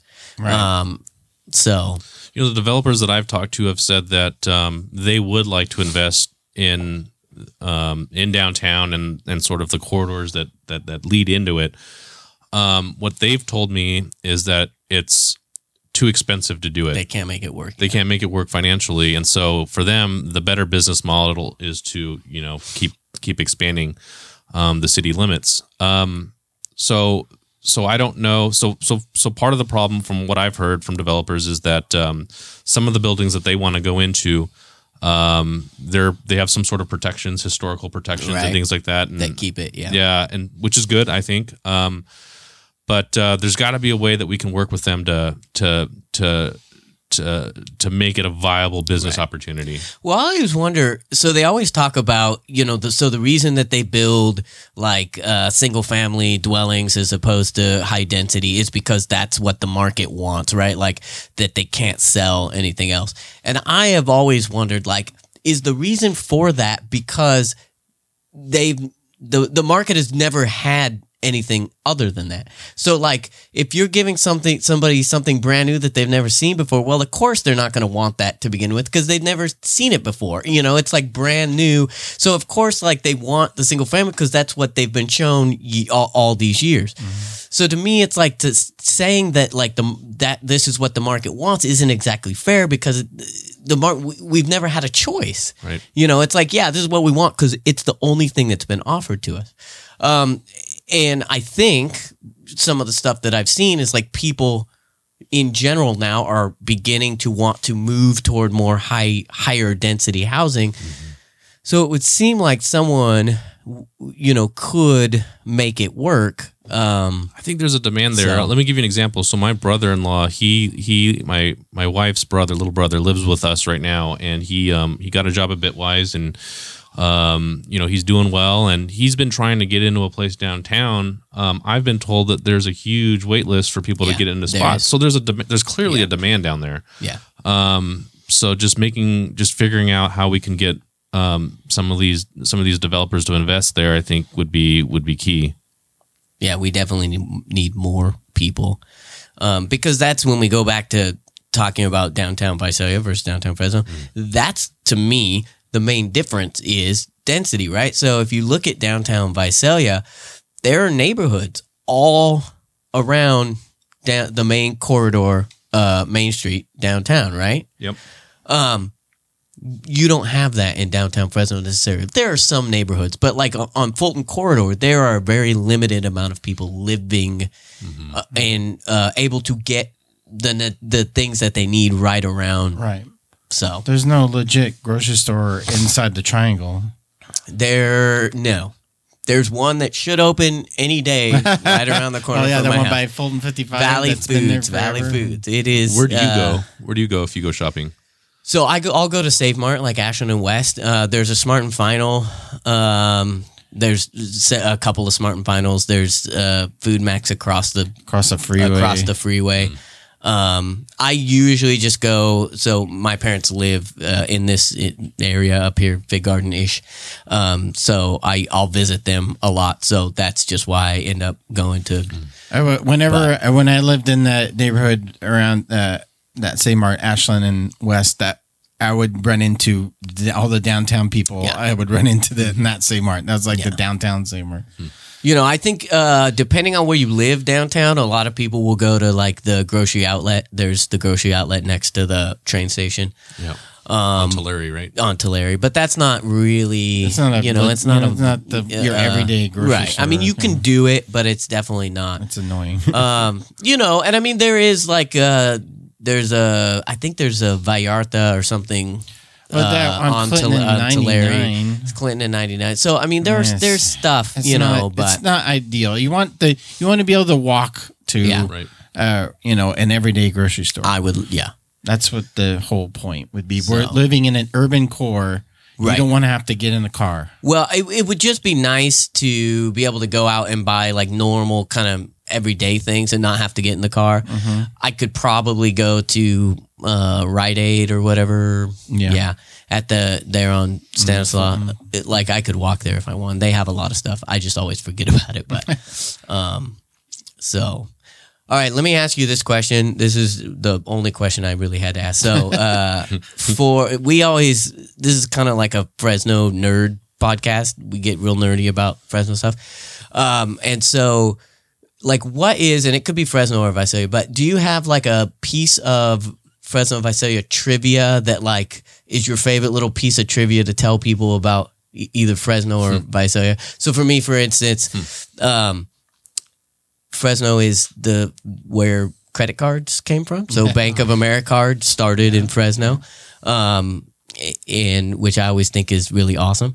So the developers that I've talked to have said that they would like to invest in downtown and sort of the corridors that lead into it. What they've told me is that it's too expensive to do it. They can't make it work. They can't make it work financially, and so for them, the better business model is to keep expanding the city limits. So So I don't know. So part of the problem, from what I've heard from developers, is that some of the buildings that they want to go into, they have some sort of protections, historical protections, and things like that, and That keep it, and which is good, I think. But there's got to be a way that we can work with them to make it a viable business opportunity. Well, I always wonder. So they always talk about, the reason that they build like single family dwellings as opposed to high density is because that's what the market wants, right? Like that they can't sell anything else. And I have always wondered, like, is the reason for that because the market has never had anything other than that. So like if you're giving somebody something brand new that they've never seen before, well, of course they're not going to want that to begin with because they've never seen it before. It's like brand new. So of course, like they want the single family because that's what they've been shown all these years. Mm-hmm. So to me, it's like saying that like that this is what the market wants isn't exactly fair because we've never had a choice. Right. It's like, yeah, this is what we want because it's the only thing that's been offered to us. And I think some of the stuff that I've seen is like people in general now are beginning to want to move toward more higher density housing. Mm-hmm. So it would seem like someone, could make it work. I think there's a demand there. So, let me give you an example. So my brother-in-law, my wife's little brother lives with us right now, and he got a job at Bitwise, and he's doing well, and he's been trying to get into a place downtown. I've been told that there's a huge wait list for people to get into spots. So there's clearly a demand down there. Yeah. So just figuring out how we can get some of these developers to invest there, I think would be key. Yeah, we definitely need more people because that's when we go back to talking about downtown Visalia versus downtown Fresno. Mm. That's, to me, the main difference is density, right? So if you look at downtown Visalia, there are neighborhoods all around the main corridor, Main Street downtown, right? Yep. You don't have that in downtown Fresno necessarily. There are some neighborhoods, but like on Fulton Corridor, there are a very limited amount of people living and able to get the things that they need right around. Right. So there's no legit grocery store inside the triangle. There's one that should open any day right around the corner. Oh yeah, from the my one house. by Fulton 55. Valley Foods. Valley Foods. It is. Where do you go? Where do you go if you go shopping? So I'll go to Save Mart, like Ashland and West. There's a Smart and Final. There's a couple of Smart and Finals. There's Food Max across the freeway. I usually just go. So my parents live in this area up here, Fig Garden-ish. So I'll visit them a lot. So that's just why I end up going to. When I lived in that neighborhood around that Save Mart, Ashland and West, that I would run into all the downtown people. Yeah. I would run into that Save Mart. That was like the downtown Save Mart. I think depending on where you live downtown, a lot of people will go to like the grocery outlet. There's the grocery outlet next to the train station. Yeah. On Tulare, right? On Tulare, but that's not really. It's not your everyday grocery right. store. I mean, you can do it, but it's definitely not. It's annoying. And I mean, there is like there's a Vallarta or something. On Clinton in Tulare. It's Clinton in 99. So I mean, there's stuff, but it's not ideal. You want to be able to walk to, an everyday grocery store. I would, That's what the whole point would be. We're living in an urban core. Right. You don't want to have to get in the car. Well, it would just be nice to be able to go out and buy like normal kind of everyday things and not have to get in the car. Mm-hmm. I could probably go to Rite Aid or whatever. Yeah. There on Stanislaus. Mm-hmm. Like I could walk there if I wanted. They have a lot of stuff. I just always forget about it. But so. All right, let me ask you this question. This is the only question I really had to ask. So, this is kind of like a Fresno nerd podcast. We get real nerdy about Fresno stuff. And so, like, what is, and it could be Fresno or Visalia, but do you have like a piece of Fresno Visalia trivia that like is your favorite little piece of trivia to tell people about either Fresno or Visalia? So for me, for instance, Fresno is where credit cards came from. So Bank of America card started in Fresno, and which I always think is really awesome.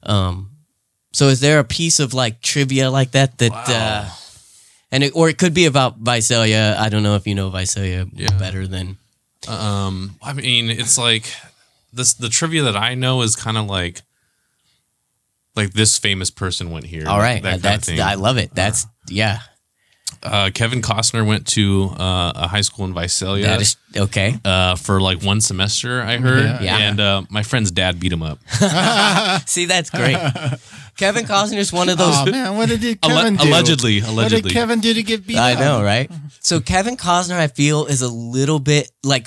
So is there a piece of like trivia like that Wow. or it could be about Visalia. I don't know if you know Visalia Yeah. better than. I mean, it's like the trivia that I know is kind of like this famous person went here. All right, that kind of that's thing. I love it. That's yeah. Kevin Costner went to a high school in Visalia. That is okay. For like one semester, I heard. Yeah. And my friend's dad beat him up. See, that's great. Kevin Costner is one of those. Oh man, what did Kevin do? Allegedly. What did Kevin do to get beat I up? know, right? So Kevin Costner, I feel, is a little bit like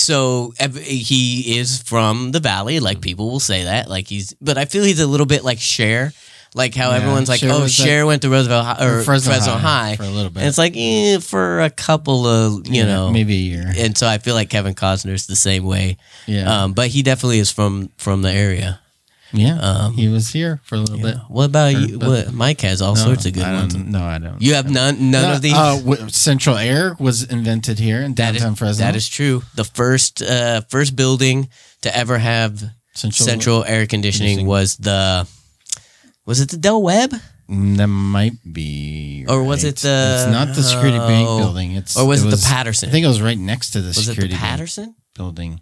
he is from the Valley, like people will say that, but I feel he's a little bit like Cher, like how everyone's like, Cher was Cher went to Roosevelt or Fresno Fresno High High for a little bit. and it's like for a couple of you know maybe a year. and so I feel like Kevin Costner's the same way, Yeah, but he definitely is from the area. yeah. He was here for a little bit. What about you? Mike has all sorts of good ones. No, I don't. You have none of these. Central Air was invented here in downtown Fresno. That is true. The first building to ever have central air conditioning was it the Del Webb? That might be. Or was right. it the- It's not the Security Bank oh. building. Or was it the Patterson? I think it was right next to the Was it Security the Bank Patterson? building.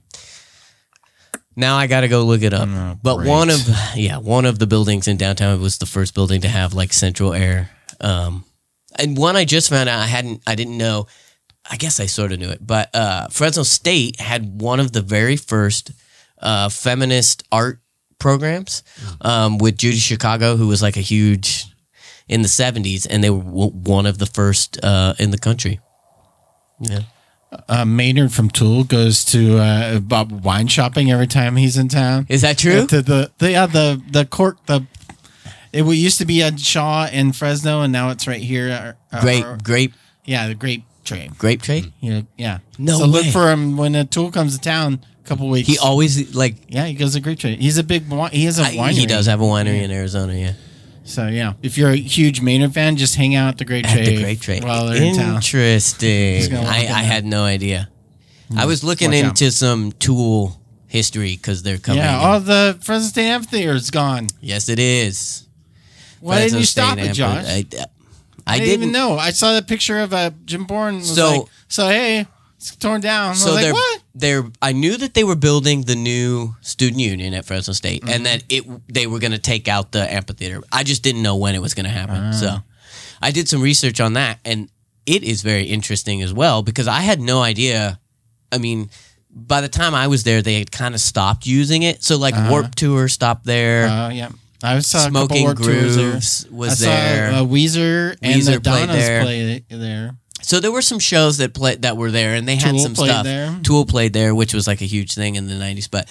Now I got to go look it up. Oh, But great. one of the buildings in downtown was the first building to have like central air. And one I just found out I didn't know. I guess I sort of knew it, but Fresno State had one of the very first feminist art programs with Judy Chicago, who was like a huge in the 70s, and they were one of the first in the country. Yeah. Maynard from Tool goes to Bob wine shopping every time he's in town. Is that true? To the court it used to be at Shaw in Fresno, and now it's right here. Grape Yeah, the grape trade. grape trade? Yeah. No So look way. for him when a Tool comes to town. A couple weeks. He always like Yeah, he goes to grape trade. He's a big. He has a winery. he does have a winery in Arizona, yeah. So yeah, if you're a huge Maynard fan, just hang out at the Grape At Trade. the Grape Trade. while they're in town. Interesting. gonna walk I in there. had no idea. I was looking Watch out. into some Tool history because they're coming. Yeah, in. all the Fresno State Amphitheater is gone. Yes, it is. Why didn't Fresno you stop State it, Josh? Amphitheater. I I didn't didn't even know. I saw that picture of Jim Bourne. Was So- like, so hey, it's torn down. I So was like, what? I knew that they were building the new student union at Fresno State, and that they were going to take out the amphitheater. I just didn't know when it was going to happen. So I did some research on that, and it is very interesting as well because I had no idea. I mean, by the time I was there, they had kind of stopped using it. So like Warp Tour stopped there. Yeah. I saw Smoking a couple Warped Tours there. Grooves was I there. saw Weezer and Weezer the played Donnas there. play there. So there were some shows that were there, and they had Tool some played stuff. there. Tool played there, which was like a huge thing in the 90s. But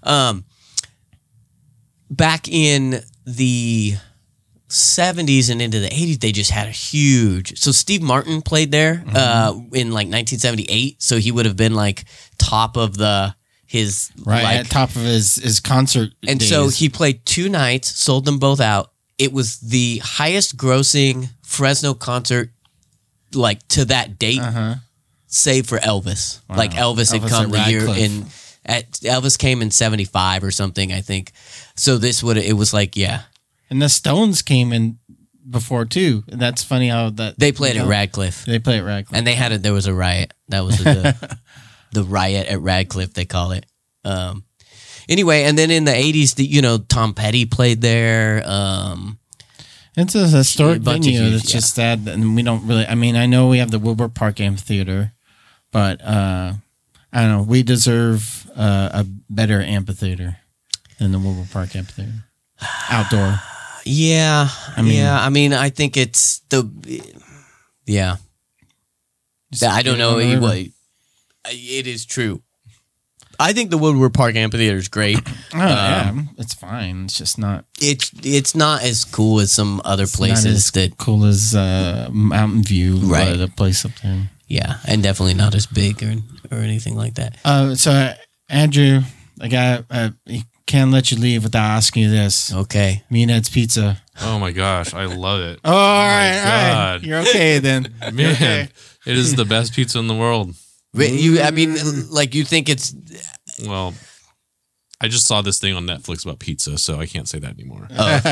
back in the 70s and into the 80s, they just had a huge. So Steve Martin played there in like 1978. So he would have been like top of his Right like, at top of his concert. and days. so he played 2 nights, sold them both out. It was the highest grossing Fresno concert like to that date, save for Elvis. Like Elvis had Elvis come at the year Radcliffe. Elvis came in 75 or something, I think. So it was like, yeah. And the Stones came in before too. And that's funny how that They played at Radcliffe. They played at Radcliffe. And there was a riot. That was the riot at Radcliffe, they call it. Anyway, and then in the 80s, Tom Petty played there. It's a historic A bunch of venue. huge, It's just sad, and we don't really. I mean, I know we have the Wilbur Park Amphitheater, but I don't know. We deserve a better amphitheater than the Wilbur Park Amphitheater, outdoor. Yeah. I mean- I think it's yeah. I don't know. On the river. It is true. I think the Woodward Park Amphitheater is great. Oh yeah, it's fine. It's just not. It's not as cool as some other Not places as that, cool as Mountain View, Right. The place up there. yeah, and definitely not as big or anything like that. So Andrew, I can't let you leave without asking you this. Okay. Me and Ed's Pizza. Oh my gosh, I love it. Oh, all right, all right. God. You're okay then. You're Man, okay. it is the best pizza in the world. I mean, like you think it's Well, I just saw this thing on Netflix about pizza, so I can't say that anymore.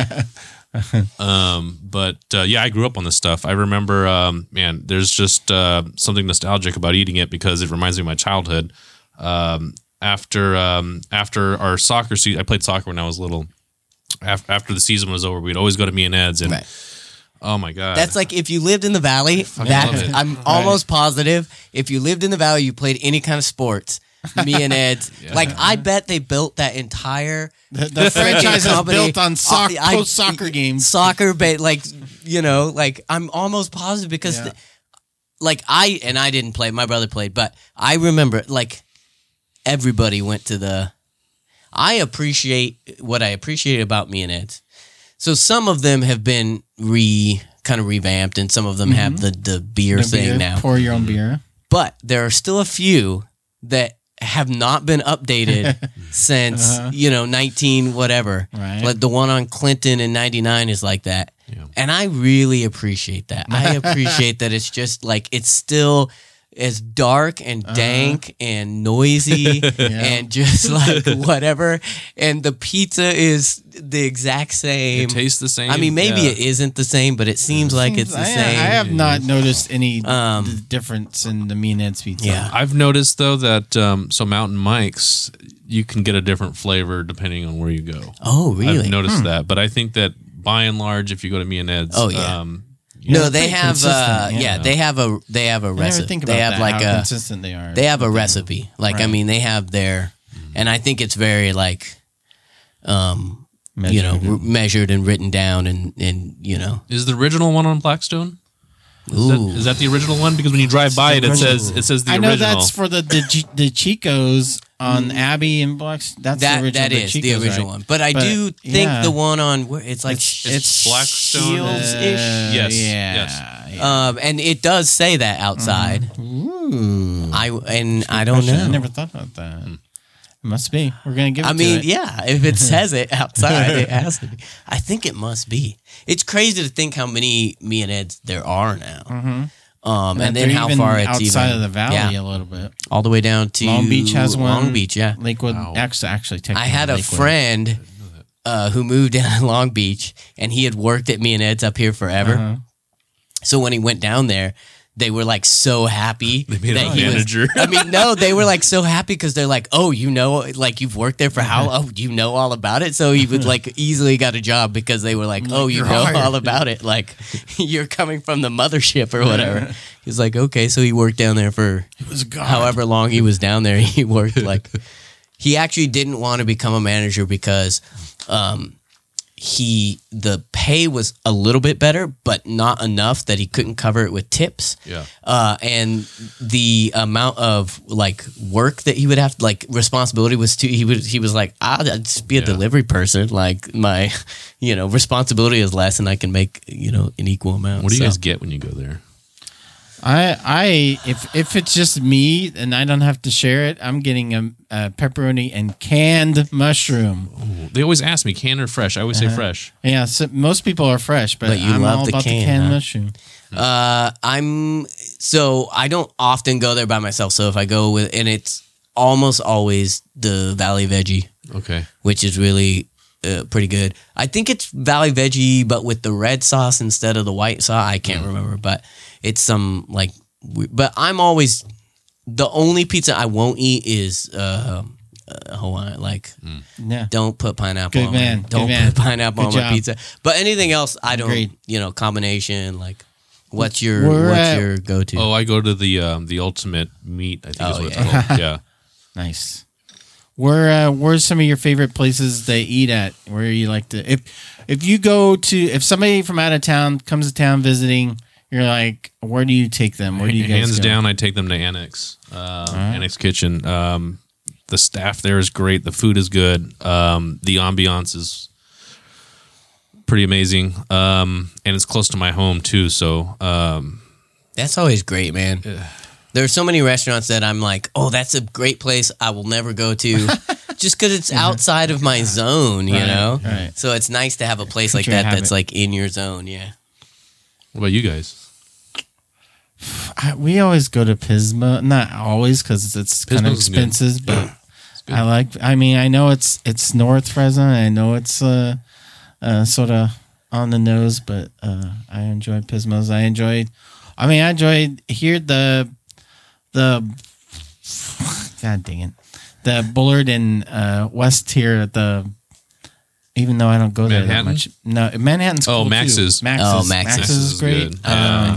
But yeah, I grew up on this stuff. I remember, man, there's just something nostalgic about eating it because it reminds me of my childhood. After our soccer season, I played soccer when I was little. After the season was over, we'd always go to Me and Ed's, and right. oh my god, That's like if you lived in the valley. love it. I'm almost positive if you lived in the valley, you played any kind of sports. Me and Ed's, like I bet they built that entire The franchise is company built on post-soccer games. Soccer, like like I'm almost positive because, Yeah. I didn't play. My brother played, but I remember like everybody went to the. I appreciate what I appreciate about Me and Ed's. So some of them have been kind of revamped, and some of them have the beer thing now. Pour your own beer. But there are still a few that have not been updated since 19 whatever. Right. Like the one on Clinton in 99 is like that. Yeah. And I really appreciate that. I appreciate that it's just like it's still as dark and dank and noisy and just like whatever. And the pizza is the exact same. it tastes the same. I mean, maybe Yeah. it isn't the same, but it seems like it's the I same. have not noticed any difference in the Me and Ed's pizza. Yeah. I've noticed though that so Mountain Mike's, you can get a different flavor depending on where you go. Oh, really? I've noticed that, but I think that by and large, if you go to Me and Ed's, Oh, yeah. Yeah, No, they pretty have consistent, yeah. they have a I never recipe. think about They have that, like how consistent they are. they have a recipe. Like I Right. mean, they have their, and I think it's very like, measured and written down, and is the original one on Blackstone? ooh, Is that the original one? Because when you drive by it, it says the I original. know that's for the Chicos on Abbey and Blacks. That's the original. that is the Chicos, original right? one. But I But, do think yeah. the one on where it's like It's Blackstone. Shields-ish. Yes, Yeah. yes. yeah. And it does say that outside. Ooh. I don't know. I never thought about that. It must be. We're gonna give it. I to mean, it. yeah, if it says it outside, it has to be. I think it must be. It's crazy to think how many Me and Ed's there are now. And then they're how even far it's outside even, of the valley yeah, a little bit. all the way down to Long Beach has one. Long Beach, yeah. Lakewood, Wow. actually, technically, I had a Lakewood. friend who moved down to Long Beach, and he had worked at Me and Ed's up here forever. Uh-huh. So when he went down there, they were like so happy They made that him he manager. was. I mean, no, they were like so happy because they're like, oh, like you've worked there for how? Oh, you know all about it. So he would like easily got a job because they were like, oh, you You're know hired. all about it. Like you're coming from the mothership or whatever. He's like, okay, so he worked down there for It was God. however long he was down there. He worked like he actually didn't want to become a manager because the pay was a little bit better, but not enough that he couldn't cover it with tips. Yeah. And the amount of like work that he would have, like responsibility was too. He was like, I'll just be a delivery person. Like my, responsibility is less, and I can make an equal amount. What do you So- guys get when you go there? If it's just me and I don't have to share it, I'm getting a pepperoni and canned mushroom. They always ask me canned or fresh. I always say fresh. Yeah, so most people are fresh, but But you I'm love all the about can, the canned huh? mushroom. I don't often go there by myself. So if I go with, and it's almost always the Valley Veggie, Okay. which is really pretty good. I think it's Valley Veggie, but with the red sauce instead of the white sauce. I can't remember, but it's some like. But I'm always the only pizza I won't eat is Hawaiian. Like, Yeah. don't put pineapple Good on man, my, good don't man. put pineapple Good on my job. pizza. But anything else, I don't. Agreed. Combination like. What's your go to? Oh, I go to the ultimate meat. I think is Oh, what yeah. it's called. Yeah. Nice. Where's some of your favorite places they eat at? Where you like to if somebody from out of town comes to town visiting, you're like, where do you take them? Where do you guys Hands go? down, I take them to Annex. Annex Kitchen. The staff there is great. The food is good. The ambiance is pretty amazing. And it's close to my home too. So That's always great, man. There are so many restaurants that I'm like, oh, that's a great place I will never go to just because it's outside of my zone, you know? right. So it's nice to have a place like Creature that that's habit. like in your zone, yeah. What about you guys? We always go to Pismo. Not always because it's kind of Pismo's good. expensive, but good. I mean, I know it's North Fresno. I know it's sort of on the nose, but I enjoy Pismo's. I enjoyed here the God dang it, the Bullard and West here at the. Even though I don't go there that Manhattan? much, no, Manhattan's cool Max's. too. Max's. Oh, Max's. Max's is great. Good.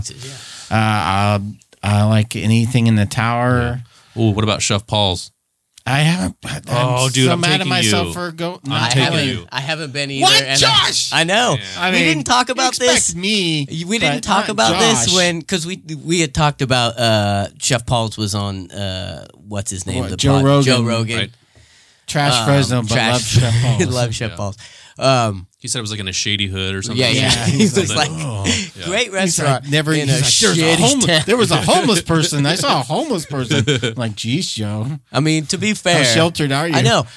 Yeah. I like anything in the tower. Oh, what about Chef Paul's? I haven't. Oh, dude, so I'm mad at taking myself you. for go. I'm not taking having- you. I haven't been either. What, and Josh? I know. Yeah. We didn't talk about you expect this. Me, We didn't but talk not about this Josh. because we had talked about Chef Paul's was on what's his name? What, Joe Rogan. Joe Rogan. Right. trash Fresno, but love Chef Paul's. Love Chef Yeah. Paul's. He said it was like in a shady hood or something. Yeah, yeah. Yeah, He he's was like, like, great He's restaurant. like, never. in He's a like, shitty town. there was a homeless person. I saw a homeless person. I'm like, geez, Joe, I mean, to be fair, how sheltered are you? I know.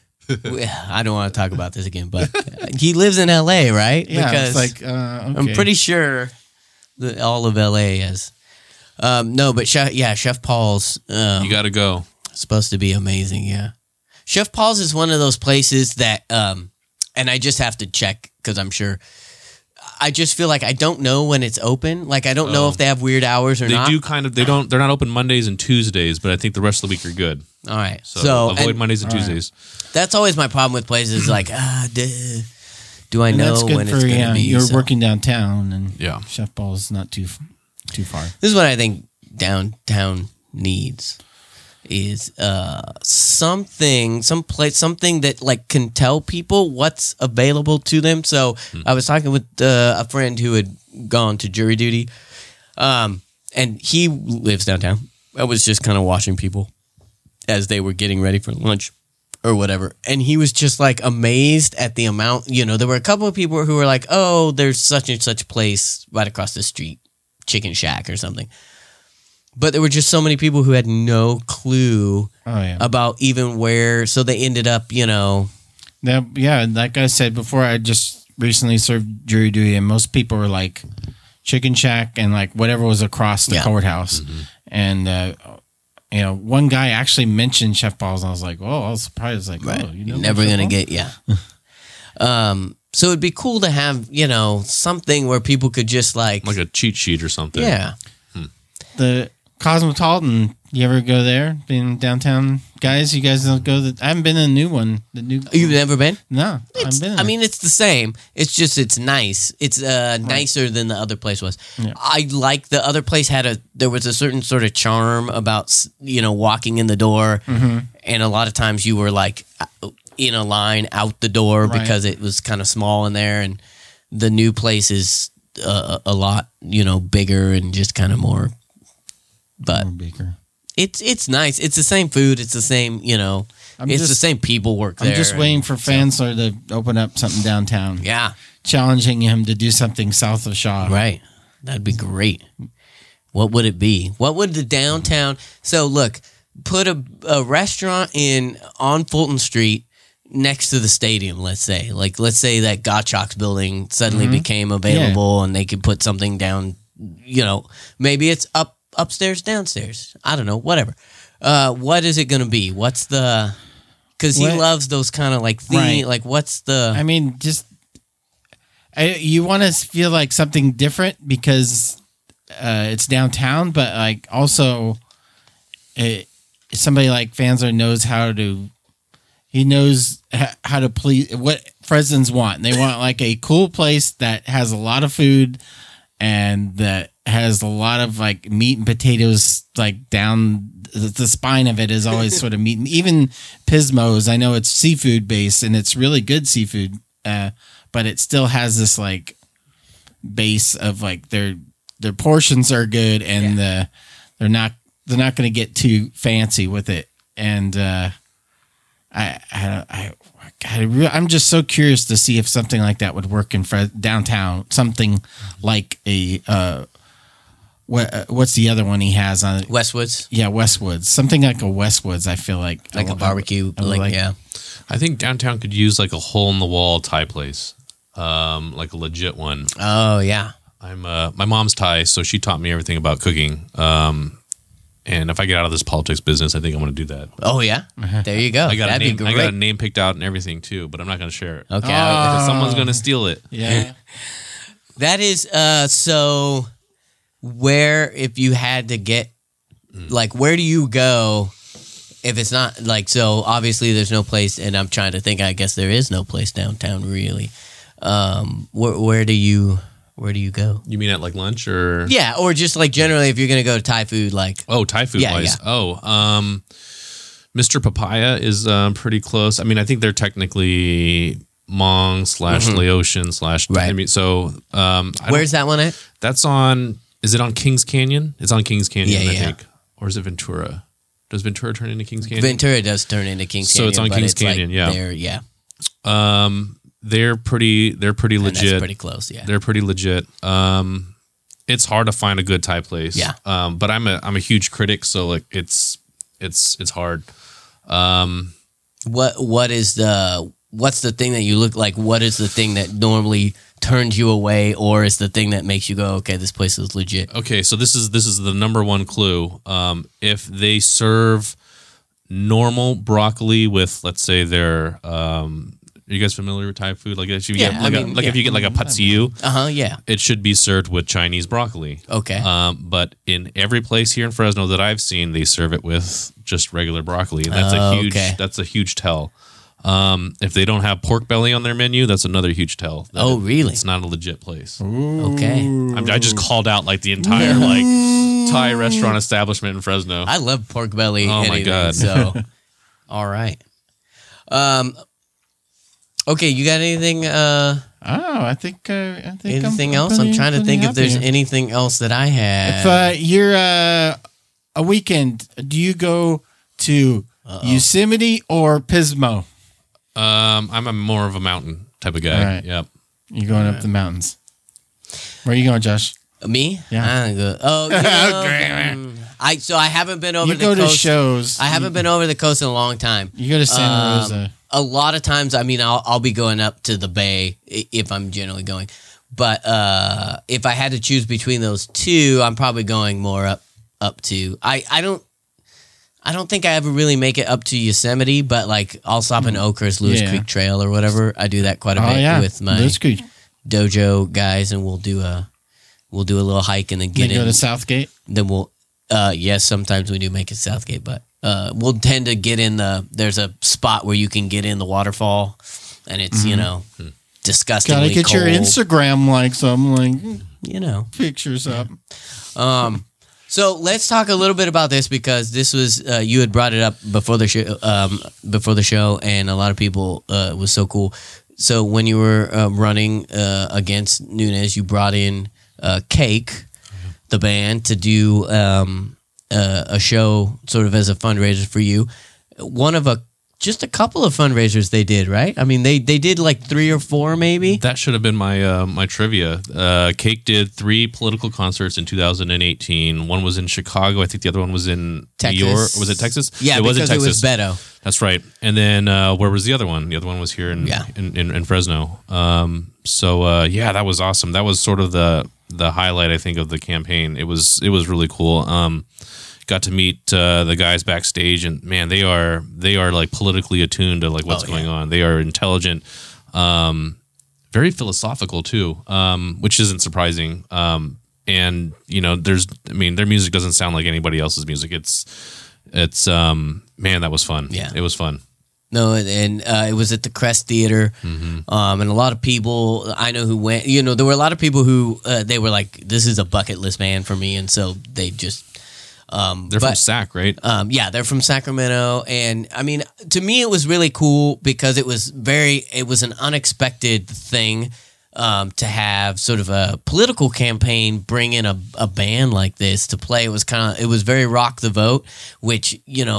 I don't want to talk about this again, but he lives in L.A., right? Yeah, because it's like okay. I'm pretty sure that all of L.A. is. No, but Chef Paul's You got to go. supposed to be amazing. Yeah, Chef Paul's is one of those places that, and I just have to check because I'm sure. I just feel like I don't know when it's open. Like I don't know if they have weird hours or They not. do kind of. They're not open Mondays and Tuesdays, but I think the rest of the week are good. All right, So, avoid and Mondays and Tuesdays. that's always my problem with places. Like, do I And know that's good when for it's going to be? You're So- working downtown, and Yeah. Chef Paul's not too far. This is what I think downtown needs is something that like can tell people what's available to them. So I was talking with a friend who had gone to jury duty, and he lives downtown. I was just kind of watching people as they were getting ready for lunch or whatever, and he was just like amazed at the amount. There were a couple of people who were like, "Oh, there's such and such place right across the street, Chicken Shack or something." But there were just so many people who had no clue Oh yeah. about even where. So they ended up, Yeah, like I said before, I just recently served jury duty, and most people were like Chicken Shack and like whatever was across the Yeah. courthouse. And one guy actually mentioned Chef Paul's, and I was like, "Oh, I was surprised." Like, right, oh, you're never Chef gonna Paul's? get So it'd be cool to have something where people could just like Like a cheat sheet or something. yeah. The Cosmopolitan. You ever go there? Been downtown, guys? You guys don't go? I haven't been in the new one. The new. You've never been? No, I've been. I mean, it's the same. It's just it's nice. It's nicer than the other place was. Yeah. I like the other place there was a certain sort of charm about walking in the door, Mm-hmm. and a lot of times you were like in a line out the door Right. because it was kind of small in there, and the new place is a lot bigger and just kind of more. But Baker. it's nice. It's the same food. It's the same it's the same people work there. I'm just waiting for Fansler to open up something downtown. Yeah. Challenging him to do something south of Shaw. Right. That'd be great. What would it be? What would the downtown? So look, put a restaurant on Fulton Street next to the stadium. Let's say that Gottschalk's building suddenly became available, and they could put something down. Maybe it's upstairs, downstairs. I don't know. Whatever. What is it going to be? What's the? Because he What- loves those kind of like theme. Right. Like what's the? I mean, you want to feel like something different because it's downtown, but like also, somebody like Fansler knows how to. He knows how to please what Fresnans want. They want like a cool place that has a lot of food and that has a lot of like meat and potatoes. Like down the spine of it is always sort of meat. And even Pismo's, I know it's seafood based and it's really good seafood, but it still has this like base of like their portions are good and they're not going to get too fancy with it. And I'm just so curious to see if something like that would work in downtown. Something like a what's the other one he has on it? Westwoods, Yeah, Westwoods. Something like a Westwoods. I feel like like a barbecue, I would yeah. I think downtown could use like a hole in the wall Thai place, like a legit one. Oh yeah. I'm my mom's Thai, so she taught me everything about cooking. And if I get out of this politics business, I think I'm going to do that. Oh yeah. There you go. I got That'd a name. be great. I got a name picked out and everything too, but I'm not going to share it. Okay. Because someone's going to steal it. Yeah. That is so. Where if you had to get like where do you go if it's not like so obviously there's no place and I'm trying to think I guess there is no place downtown really. Where do you go? You mean at like lunch or? Yeah, or just like generally if you're gonna go to Thai food like Thai food Yeah, wise. yeah. Mr. Papaya is pretty close. I mean, I think they're technically Hmong / Laotian / Right. I mean, so where's that one at? that's on? Is it on Kings Canyon? It's on Kings Canyon, Yeah, I yeah. think, or is it Ventura? Does Ventura turn into Kings Canyon? Ventura does turn into Kings So Canyon. it's on but Kings it's like Canyon, yeah. there, yeah. They're pretty And legit. that's pretty close, yeah. They're pretty legit. It's hard to find a good Thai place. Yeah. But I'm a huge critic, so like it's hard. What's the thing that you look like? What is the thing that normally turns you away, or is the thing that makes you go, okay, this place is legit? Okay, so this is the number one clue. If they serve normal broccoli with, let's say, their are you guys familiar with Thai food? Like if you Yeah, get I mean, if you get like a pad see ew, Yeah. it should be served with Chinese broccoli. Okay. But in every place here in Fresno that I've seen, they serve it with just regular broccoli, and that's Okay. a huge tell. If they don't have pork belly on their menu, that's another huge tell. that Oh, really? It's not a legit place. Okay. I just called out like the entire like Thai restaurant establishment in Fresno. I love pork belly. Oh, my anything, God. So, all right. Okay, you got anything? I think Anything else? I'm trying to think if there's anything else that I have. If you're a weekend, do you go to Yosemite or Pismo? I'm a more of a mountain type of guy. All right. Yep. You're going up the mountains. Where are you going, Josh? Me? Yeah. I go. Oh, you know, I haven't been over You the go to coast. shows. I haven't been over the coast in a long time. You go to Santa Rosa. A lot of times, I mean, I'll be going up to the Bay if I'm generally going. But if I had to choose between those two, I'm probably going more up to. I don't think I ever really make it up to Yosemite, but like I'll stop in Oakhurst, Lewis Yeah. Creek Trail or whatever. I do that quite a bit with my That's good. dojo guys, and we'll do a little hike and then You get go in. to Southgate. Then we'll yes, sometimes we do make it Southgate, but we'll tend to get in there's a spot where you can get in the waterfall, and it's disgustingly Gotta get cold, your Instagram pictures up. So let's talk a little bit about this, because this was you had brought it up before the show, and a lot of people it was so cool. So when you were running against Nunes, you brought in Cake, the band, to do a show sort of as a fundraiser for you. Just a couple of fundraisers they did, right? I mean, they did like 3 or 4 maybe. That should have been my my trivia. Cake did 3 political concerts in 2018. One was in Chicago. I think the other one was in Texas. New York. Was it Texas? Yeah, it was because in it was Texas. Beto. That's right. And then where was the other one? The other one was here in Fresno. That was awesome. That was sort of the highlight, I think, of the campaign. It was really cool. Got to meet the guys backstage, and man, they are like politically attuned to like what's going on. They are intelligent, very philosophical too, which isn't surprising. And their music doesn't sound like anybody else's music. It's man, that was fun. Yeah. It was fun. No, and it was at the Crest Theater, and a lot of people I know who went. There were a lot of people who they were like, "This is a bucket list band for me," and so they just. They're from Sac, right? Yeah, they're from Sacramento, and I mean, to me, it was really cool because it was an unexpected thing to have sort of a political campaign bring in a band like this to play. It was very Rock the Vote, which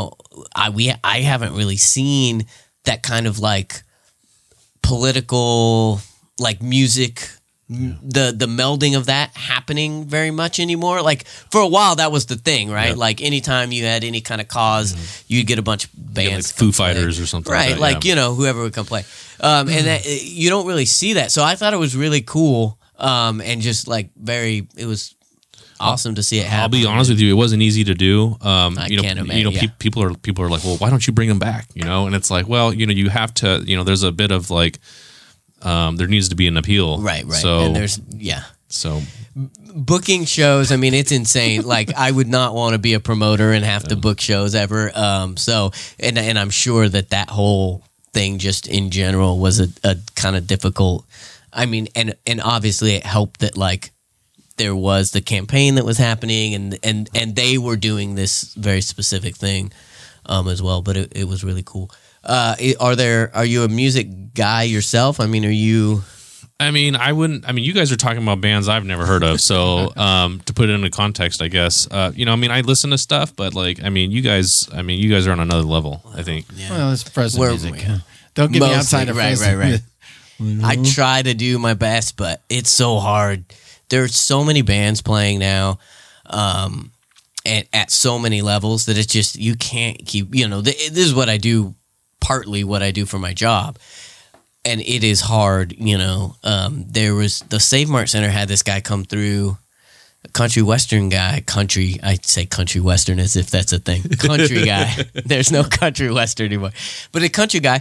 I haven't really seen that kind of like political like music the melding of that happening very much anymore. Like for a while, that was the thing, right? Yeah. Like anytime you had any kind of cause, you'd get a bunch of bands, like Foo Fighters or something, right? like that, yeah. Whoever would come play, and that you don't really see that. So I thought it was really cool, and just like it was awesome to see it happen. I'll be honest with you, it wasn't easy to do. I can't imagine. Yeah. People are like, well, why don't you bring them back? And it's like, well, you have to. There's a bit of like, there needs to be an appeal, right. So And there's so booking shows. I mean, it's insane. Like I would not want to be a promoter and have to book shows ever. And I'm sure that whole thing just in general was a kind of difficult. I mean, and obviously it helped that like there was the campaign that was happening and they were doing this very specific thing as well. But it was really cool. Are you a music guy yourself? I mean, are you? I mean, you guys are talking about bands I've never heard of. So, to put it into context, I guess, I listen to stuff, but like, you guys are on another level, I think. Yeah. Well, it's Fresno We're- music. Don't get me outside of Fresno. Right. I try to do my best, but it's so hard. There's so many bands playing now, and at so many levels that it's just you can't keep. This is what I do. Partly what I do for my job, and it is hard. There was the Save Mart Center had this guy come through, a country western guy. I say country western as if that's a thing. Country guy. There's no country western anymore, but a country guy.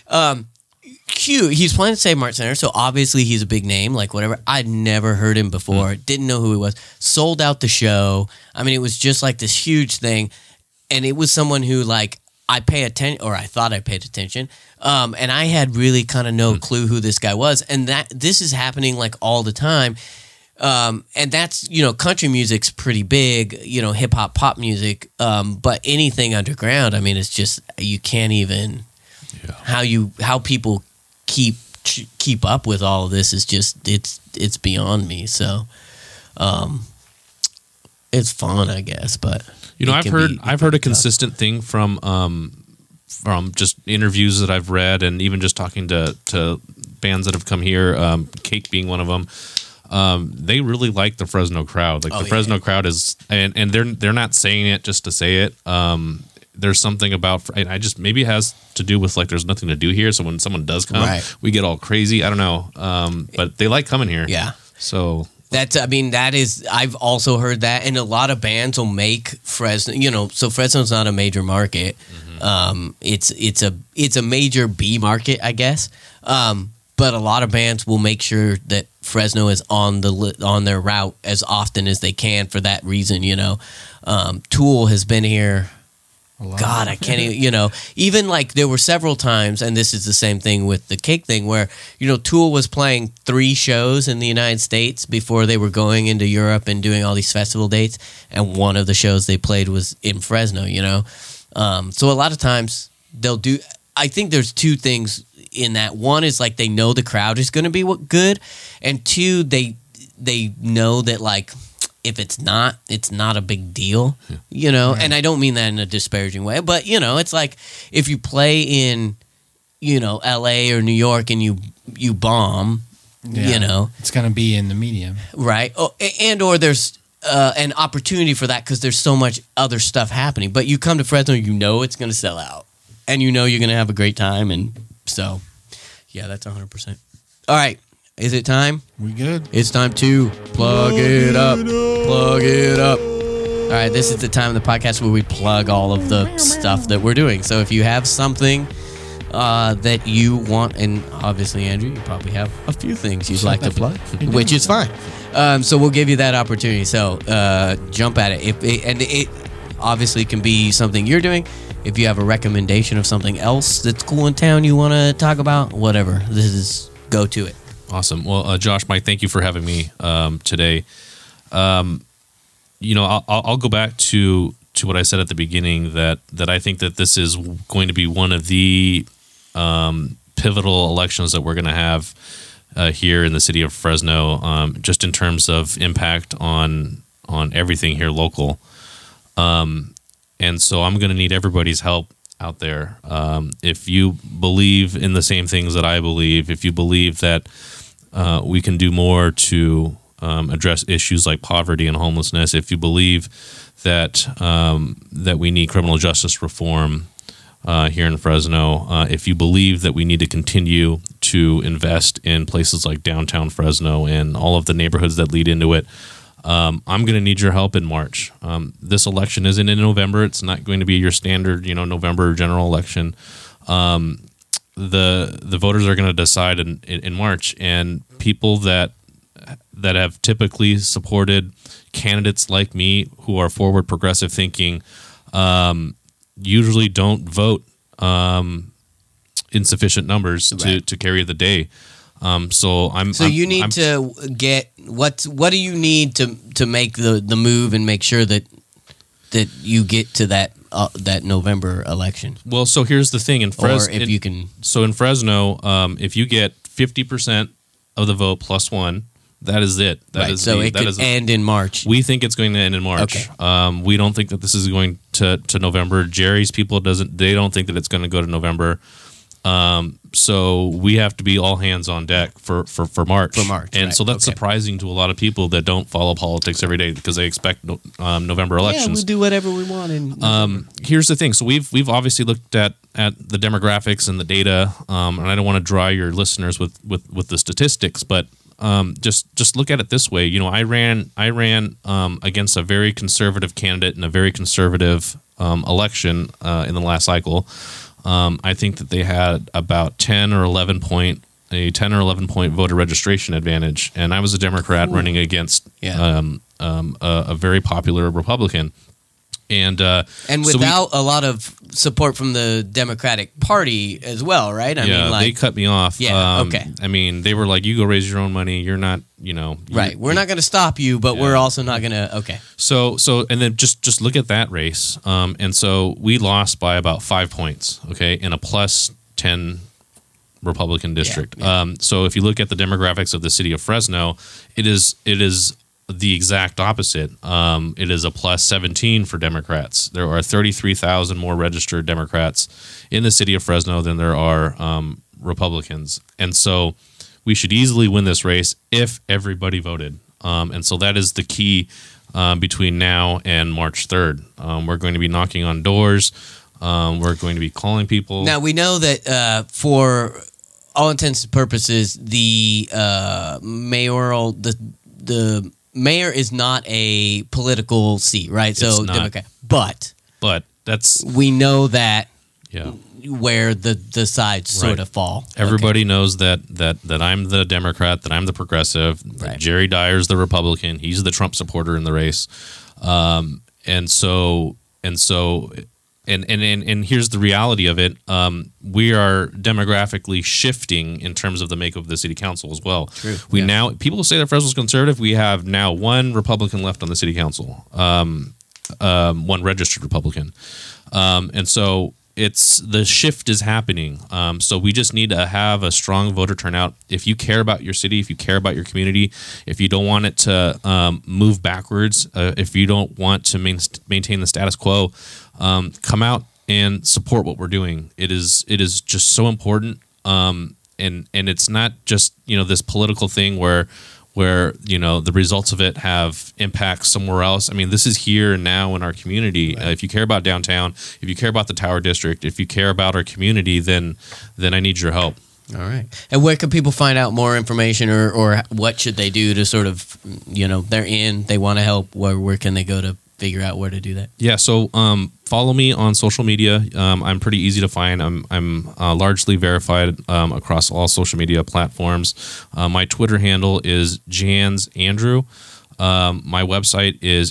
Cute. He's playing at Save Mart Center, so obviously he's a big name, like whatever. I'd never heard him before, didn't know who he was. Sold out the show. I mean, it was just like this huge thing, and it was someone who like I pay attention, or I thought I paid attention, and I had really kind of no clue who this guy was, and that this is happening like all the time. And that's, country music's pretty big, hip hop, pop music, but anything underground, I mean, it's just you can't even. How people keep up with all of this is just it's beyond me. So it's fun, I guess, but I've heard a consistent thing from just interviews that I've read and even just talking to bands that have come here, Cake being one of them. They really like the Fresno crowd. Like Fresno crowd is, and they're not saying it just to say it. There's something about, and I just, maybe it has to do with like, there's nothing to do here. So when someone does come, we get all crazy. I don't know. But they like coming here. Yeah. So that is, I've also heard that. And a lot of bands will make Fresno, so Fresno's not a major market. Mm-hmm. It's a major B market, I guess. But a lot of bands will make sure that Fresno is on their route as often as they can for that reason, Tool has been here. God, I can't even, even like there were several times, and this is the same thing with the Cake thing, where, Tool was playing 3 shows in the United States before they were going into Europe and doing all these festival dates, and one of the shows they played was in Fresno, So a lot of times they'll do, I think there's 2 things in that. One is like they know the crowd is going to be good, and 2, they know that like, if it's not a big deal, right. And I don't mean that in a disparaging way, but it's like if you play in, LA or New York and you bomb, it's going to be in the medium. Right. Or there's an opportunity for that because there's so much other stuff happening, but you come to Fresno, it's going to sell out and you're going to have a great time. And so, yeah, that's 100%. All right. Is it time? We good? It's time to plug it up. Plug it up. All right, this is the time of the podcast where we plug all of the stuff that we're doing. So if you have something that you want, and obviously, Andrew, you probably have a few things you'd like to plug, which is fine. So we'll give you that opportunity. So jump at it. It obviously can be something you're doing. If you have a recommendation of something else that's cool in town you want to talk about, whatever, go to it. Awesome. Well, Josh, Mike, thank you for having me today. I'll go back to what I said at the beginning that I think that this is going to be one of the pivotal elections that we're going to have here in the city of Fresno, just in terms of impact on everything here local. And so I'm going to need everybody's help out there. If you believe in the same things that I believe, if you believe that we can do more to address issues like poverty and homelessness. If you believe that that we need criminal justice reform here in Fresno, if you believe that we need to continue to invest in places like downtown Fresno and all of the neighborhoods that lead into it, I'm going to need your help in March. This election isn't in November. It's not going to be your standard, November general election. The voters are going to decide in March, and people that have typically supported candidates like me who are forward progressive thinking usually don't vote in sufficient numbers to carry the day. So you need to get what do you need to make the move and make sure that you get to that November election. Well, so here's the thing in Fresno. In Fresno, if you get 50% of the vote plus one, that is it. It could end in March. We think it's going to end in March. Okay. We don't think that this is going to November. Jerry's people don't think that it's going to go to November. So we have to be all hands on deck for March. And so that's surprising to a lot of people that don't follow politics every day because they expect November elections. Yeah, we'll do whatever we want. Here's the thing. So we've obviously looked at the demographics and the data, and I don't want to dry your listeners with the statistics, but just look at it this way. I ran against a very conservative candidate in a very conservative election in the last cycle. I think that they had about 10 or 11 point voter registration advantage, and I was a Democrat running against a very popular Republican, and without a lot of support from the Democratic Party as well, right? I mean, they cut me off. Yeah, okay. I mean, they were like, "You go raise your own money. You're not, right. We're not going to stop you, but we're also not going to." Okay. So, and then just look at that race. And so we lost by about 5 points. Okay, in a plus 10 Republican district. Yeah. So if you look at the demographics of the city of Fresno, it is the exact opposite. It is a plus 17 for Democrats. There are 33,000 more registered Democrats in the city of Fresno than there are Republicans. And so we should easily win this race if everybody voted. And so that is the key between now and March 3rd. We're going to be knocking on doors. We're going to be calling people. Now, we know that for all intents and purposes, the mayor is not a political seat, right? It's so not. Democrat, but that's we know that where the sides sort of fall. Everybody knows that I'm the Democrat, that I'm the progressive. That Jerry Dyer's the Republican. He's the Trump supporter in the race, and here's the reality of it. We are demographically shifting in terms of the makeup of the city council as well. True. Now, people say that Fresno's conservative. We have now one Republican left on the city council, one registered Republican. And so the shift is happening. So we just need to have a strong voter turnout. If you care about your city, if you care about your community, if you don't want it to move backwards, if you don't want to maintain the status quo, come out and support what we're doing. It is just so important. And it's not just, this political thing where the results of it have impacts somewhere else. I mean, this is here and now in our community. Right. If you care about downtown, if you care about the Tower District, if you care about our community, then I need your help. All right. And where can people find out more information, or what should they do to sort of, they want to help, where can they go to figure out where to do that? Yeah, so follow me on social media. I'm pretty easy to find. I'm largely verified across all social media platforms. My Twitter handle is JansAndrew. My website is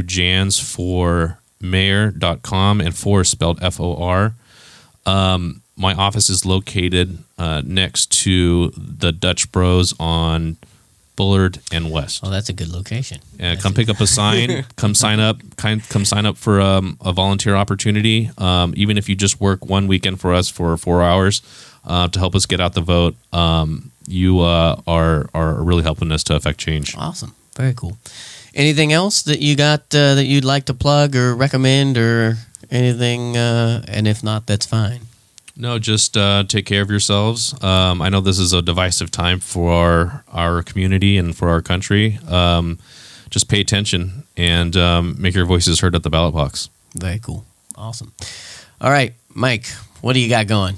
andrewjansformayor.com, and for spelled FOR. My office is located next to the Dutch Bros on Bullard and West. Oh, that's a good location. Come pick up a sign. Come sign up. Come sign up for a volunteer opportunity. Even if you just work one weekend for us for 4 hours to help us get out the vote, you are really helping us to affect change. Awesome. Very cool. Anything else that you got that you'd like to plug or recommend or anything? And if not, that's fine. No, just take care of yourselves. I know this is a divisive time for our community and for our country. Just pay attention and make your voices heard at the ballot box. Very cool. Awesome. All right, Mike, what do you got going?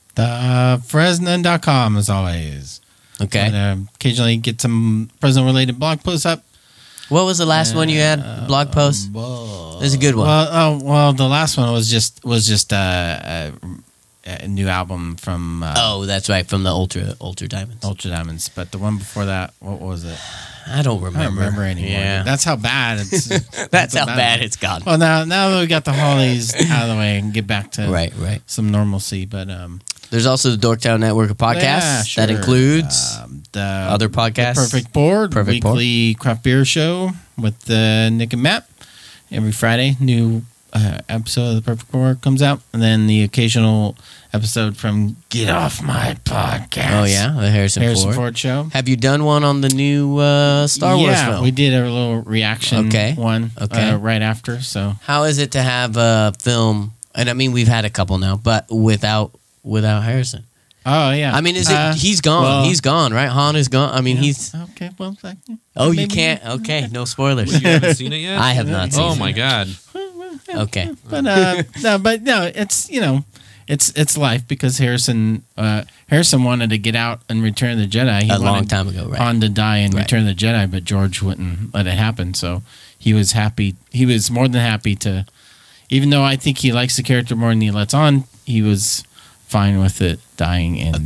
Fresno.com as always. Okay. But, occasionally get some Fresno-related blog posts up. What was the last one you had? Blog post? It's a good one. Well, the last one was just a new album from That's right, from the Ultra Diamonds. Ultra Diamonds. But the one before that, what was it? I don't remember. I don't remember anymore. Yeah. That's how bad it's. That's how bad it's gotten. Well, now that we got the holidays out of the way and get back to Right. some normalcy, but There's also the Dorktown Network of podcasts. yeah, sure. That includes the other podcasts. The Perfect Board, Perfect Board. weekly craft beer show with Nick and Matt every Friday. New episode of the Perfect Board comes out, and then the occasional episode from Get Off My Podcast. Oh, yeah, the Harrison Ford. show. Have you done one on the new Star Wars Yeah, film? we did a little reaction one right after. So How is it to have a film, and I mean, we've had a couple now, but without Harrison? oh yeah, I mean, is it? He's gone. well- He's gone, right? Han is gone. I mean, he's. okay. Well, Oh, you maybe- can't. Okay, no spoilers. You haven't seen it yet? I have not seen Oh, it. my God. Okay. But no, it's it's life because Harrison wanted to get out and Return of the Jedi. He A long wanted time ago, right? Han to die in Right. Return of the Jedi, but George wouldn't let it happen. So he was happy. He was more than happy to, even though I think he likes the character more than he lets on. He was fine with it dying in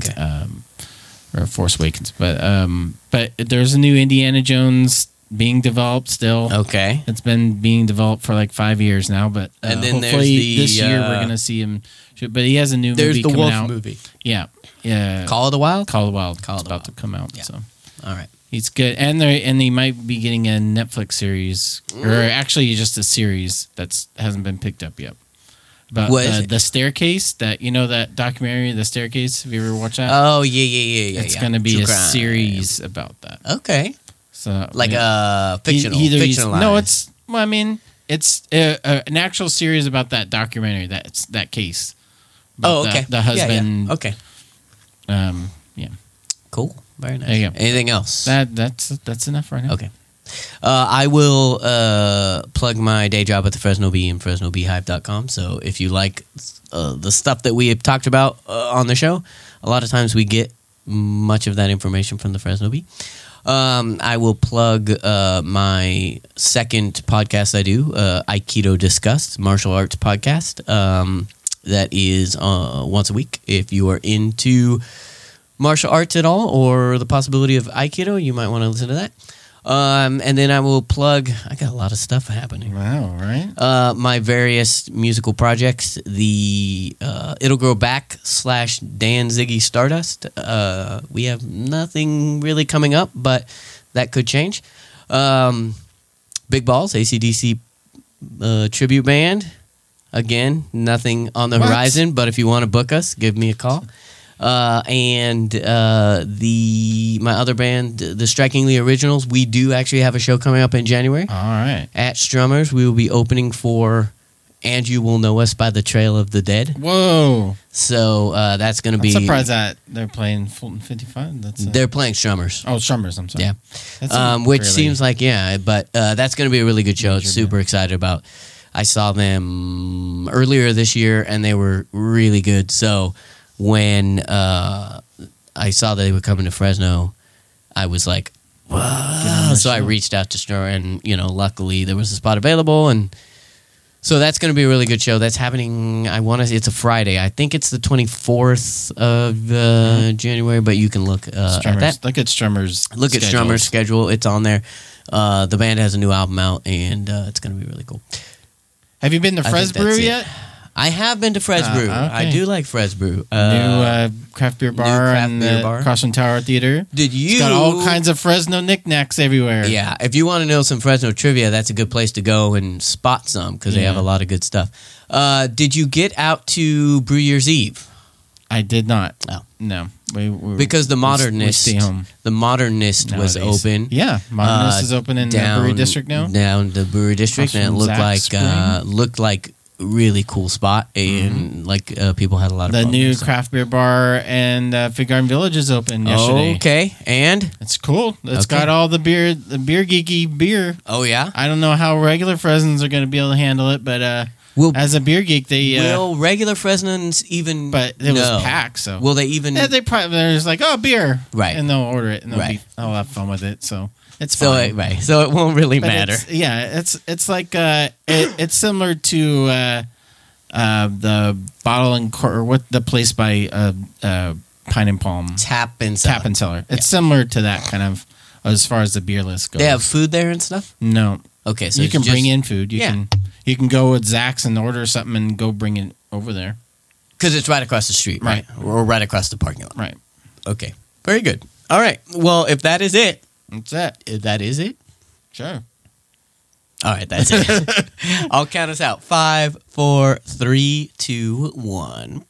or Force Awakens. But there's a new Indiana Jones being developed still. Okay. It's been being developed for like 5 years now, but And then there's hopefully the, this year we're gonna see him. But he has a new There's movie the coming Wolf out. movie. Yeah. Call of the Wild. Call of the Wild. Call of It's the about Wild. to come out. Yeah. So All right. he's good, and he might be getting a Netflix series, or actually just a series that hasn't been picked up yet. About What is it? the Staircase, that documentary, The Staircase. Have you ever watched that? Oh yeah. It's going to be True a crime. series about that. Okay. So Like yeah. a fictional. Either he's- fictionalized. no, it's. Well, I mean, it's an actual series about that documentary. That case. Oh, About okay. The husband. Yeah. Okay. Yeah. Cool. Very nice. There you go. Anything else? That's enough right now. Okay. I will plug my day job at the Fresno Bee and FresnoBeehive.com. So if you like the stuff that we have talked about on the show, a lot of times we get much of that information from the Fresno Bee. I will plug my second podcast I do, Aikido Discussed, martial arts podcast. That is once a week. If you are into martial arts at all or the possibility of Aikido, you might want to listen to that. And then I will plug, I got a lot of stuff happening. Wow. Right. My various musical projects, the It'll Grow Back / Dan Ziggy Stardust. We have nothing really coming up, but that could change. Big Balls, AC/DC tribute band. Again, nothing on the horizon, but if you want to book us, give me a call. And my other band, the Strikingly Originals, we do actually have a show coming up in January All right. at Strummers. We will be opening for And You Will Know Us by the Trail of the Dead. Whoa. So that's going to I'm be. surprised that they're playing Fulton 55. They're playing Strummers. Oh, Strummers. I'm sorry. Yeah. That's Which fairly- seems like, but that's going to be a really good show. Major Super excited about. I saw them earlier this year, and they were really good. So when I saw that they were coming to Fresno, I was like, wow. So I reached out to Strummer, and, luckily there was a spot available. And so that's going to be a really good show. That's happening, it's a Friday. I think it's the 24th of January, but you can look at that. Look at Strummer's. Look at Strummer's schedule. It's on there. The band has a new album out, and it's going to be really cool. Have you been to I think Fres that's Brew it. yet? I have been to Fres Brew. okay. I do like Fres Brew. New craft beer bar craft and beer the bar. across from Tower Theater. Did you? It's got all kinds of Fresno knickknacks everywhere. Yeah, if you want to know some Fresno trivia, that's a good place to go and spot some because they have a lot of good stuff. Did you get out to Brew Year's Eve? I did not. Oh. No. Because the Modernist, stay home. the Modernist was Nowadays. open. Yeah, Modernist is open in the Brewery District now. Down the Brewery District, Across and it from looked Zach's like Brewing. looked like really cool spot, and people had a lot of The fun. new craft beer bar and Fig Garden Village is open yesterday. Okay, and It's cool. It's Okay. got all the beer geeky beer. oh yeah, I don't know how regular Fresnans are going to be able to handle it, but will as a beer geek, they will regular Fresnans even? but it was No. packed. So Will they even? yeah, they're just like, oh, beer, Right. and they'll order it and Right. they'll have fun with it. So it's so fine. right, so it won't really But matter. it's like it's similar to the bottle and or what the place by Pine and Palm Tap and Tap and Cellar. It's similar to that kind of as far as the beer list goes. They have food there and stuff. no. Okay, so You it's can bring just- in food. You can go with Zach's and order something and go bring it over there. because it's right across the street, right? Or right across the parking lot. Right. Okay, very good. All right. Well, if that is it, That's it. if that is it. Sure. All right, that's it. I'll count us out. 5, 4, 3, 2, 1.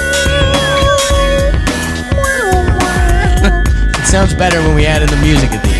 It sounds better when we add in the music at the end.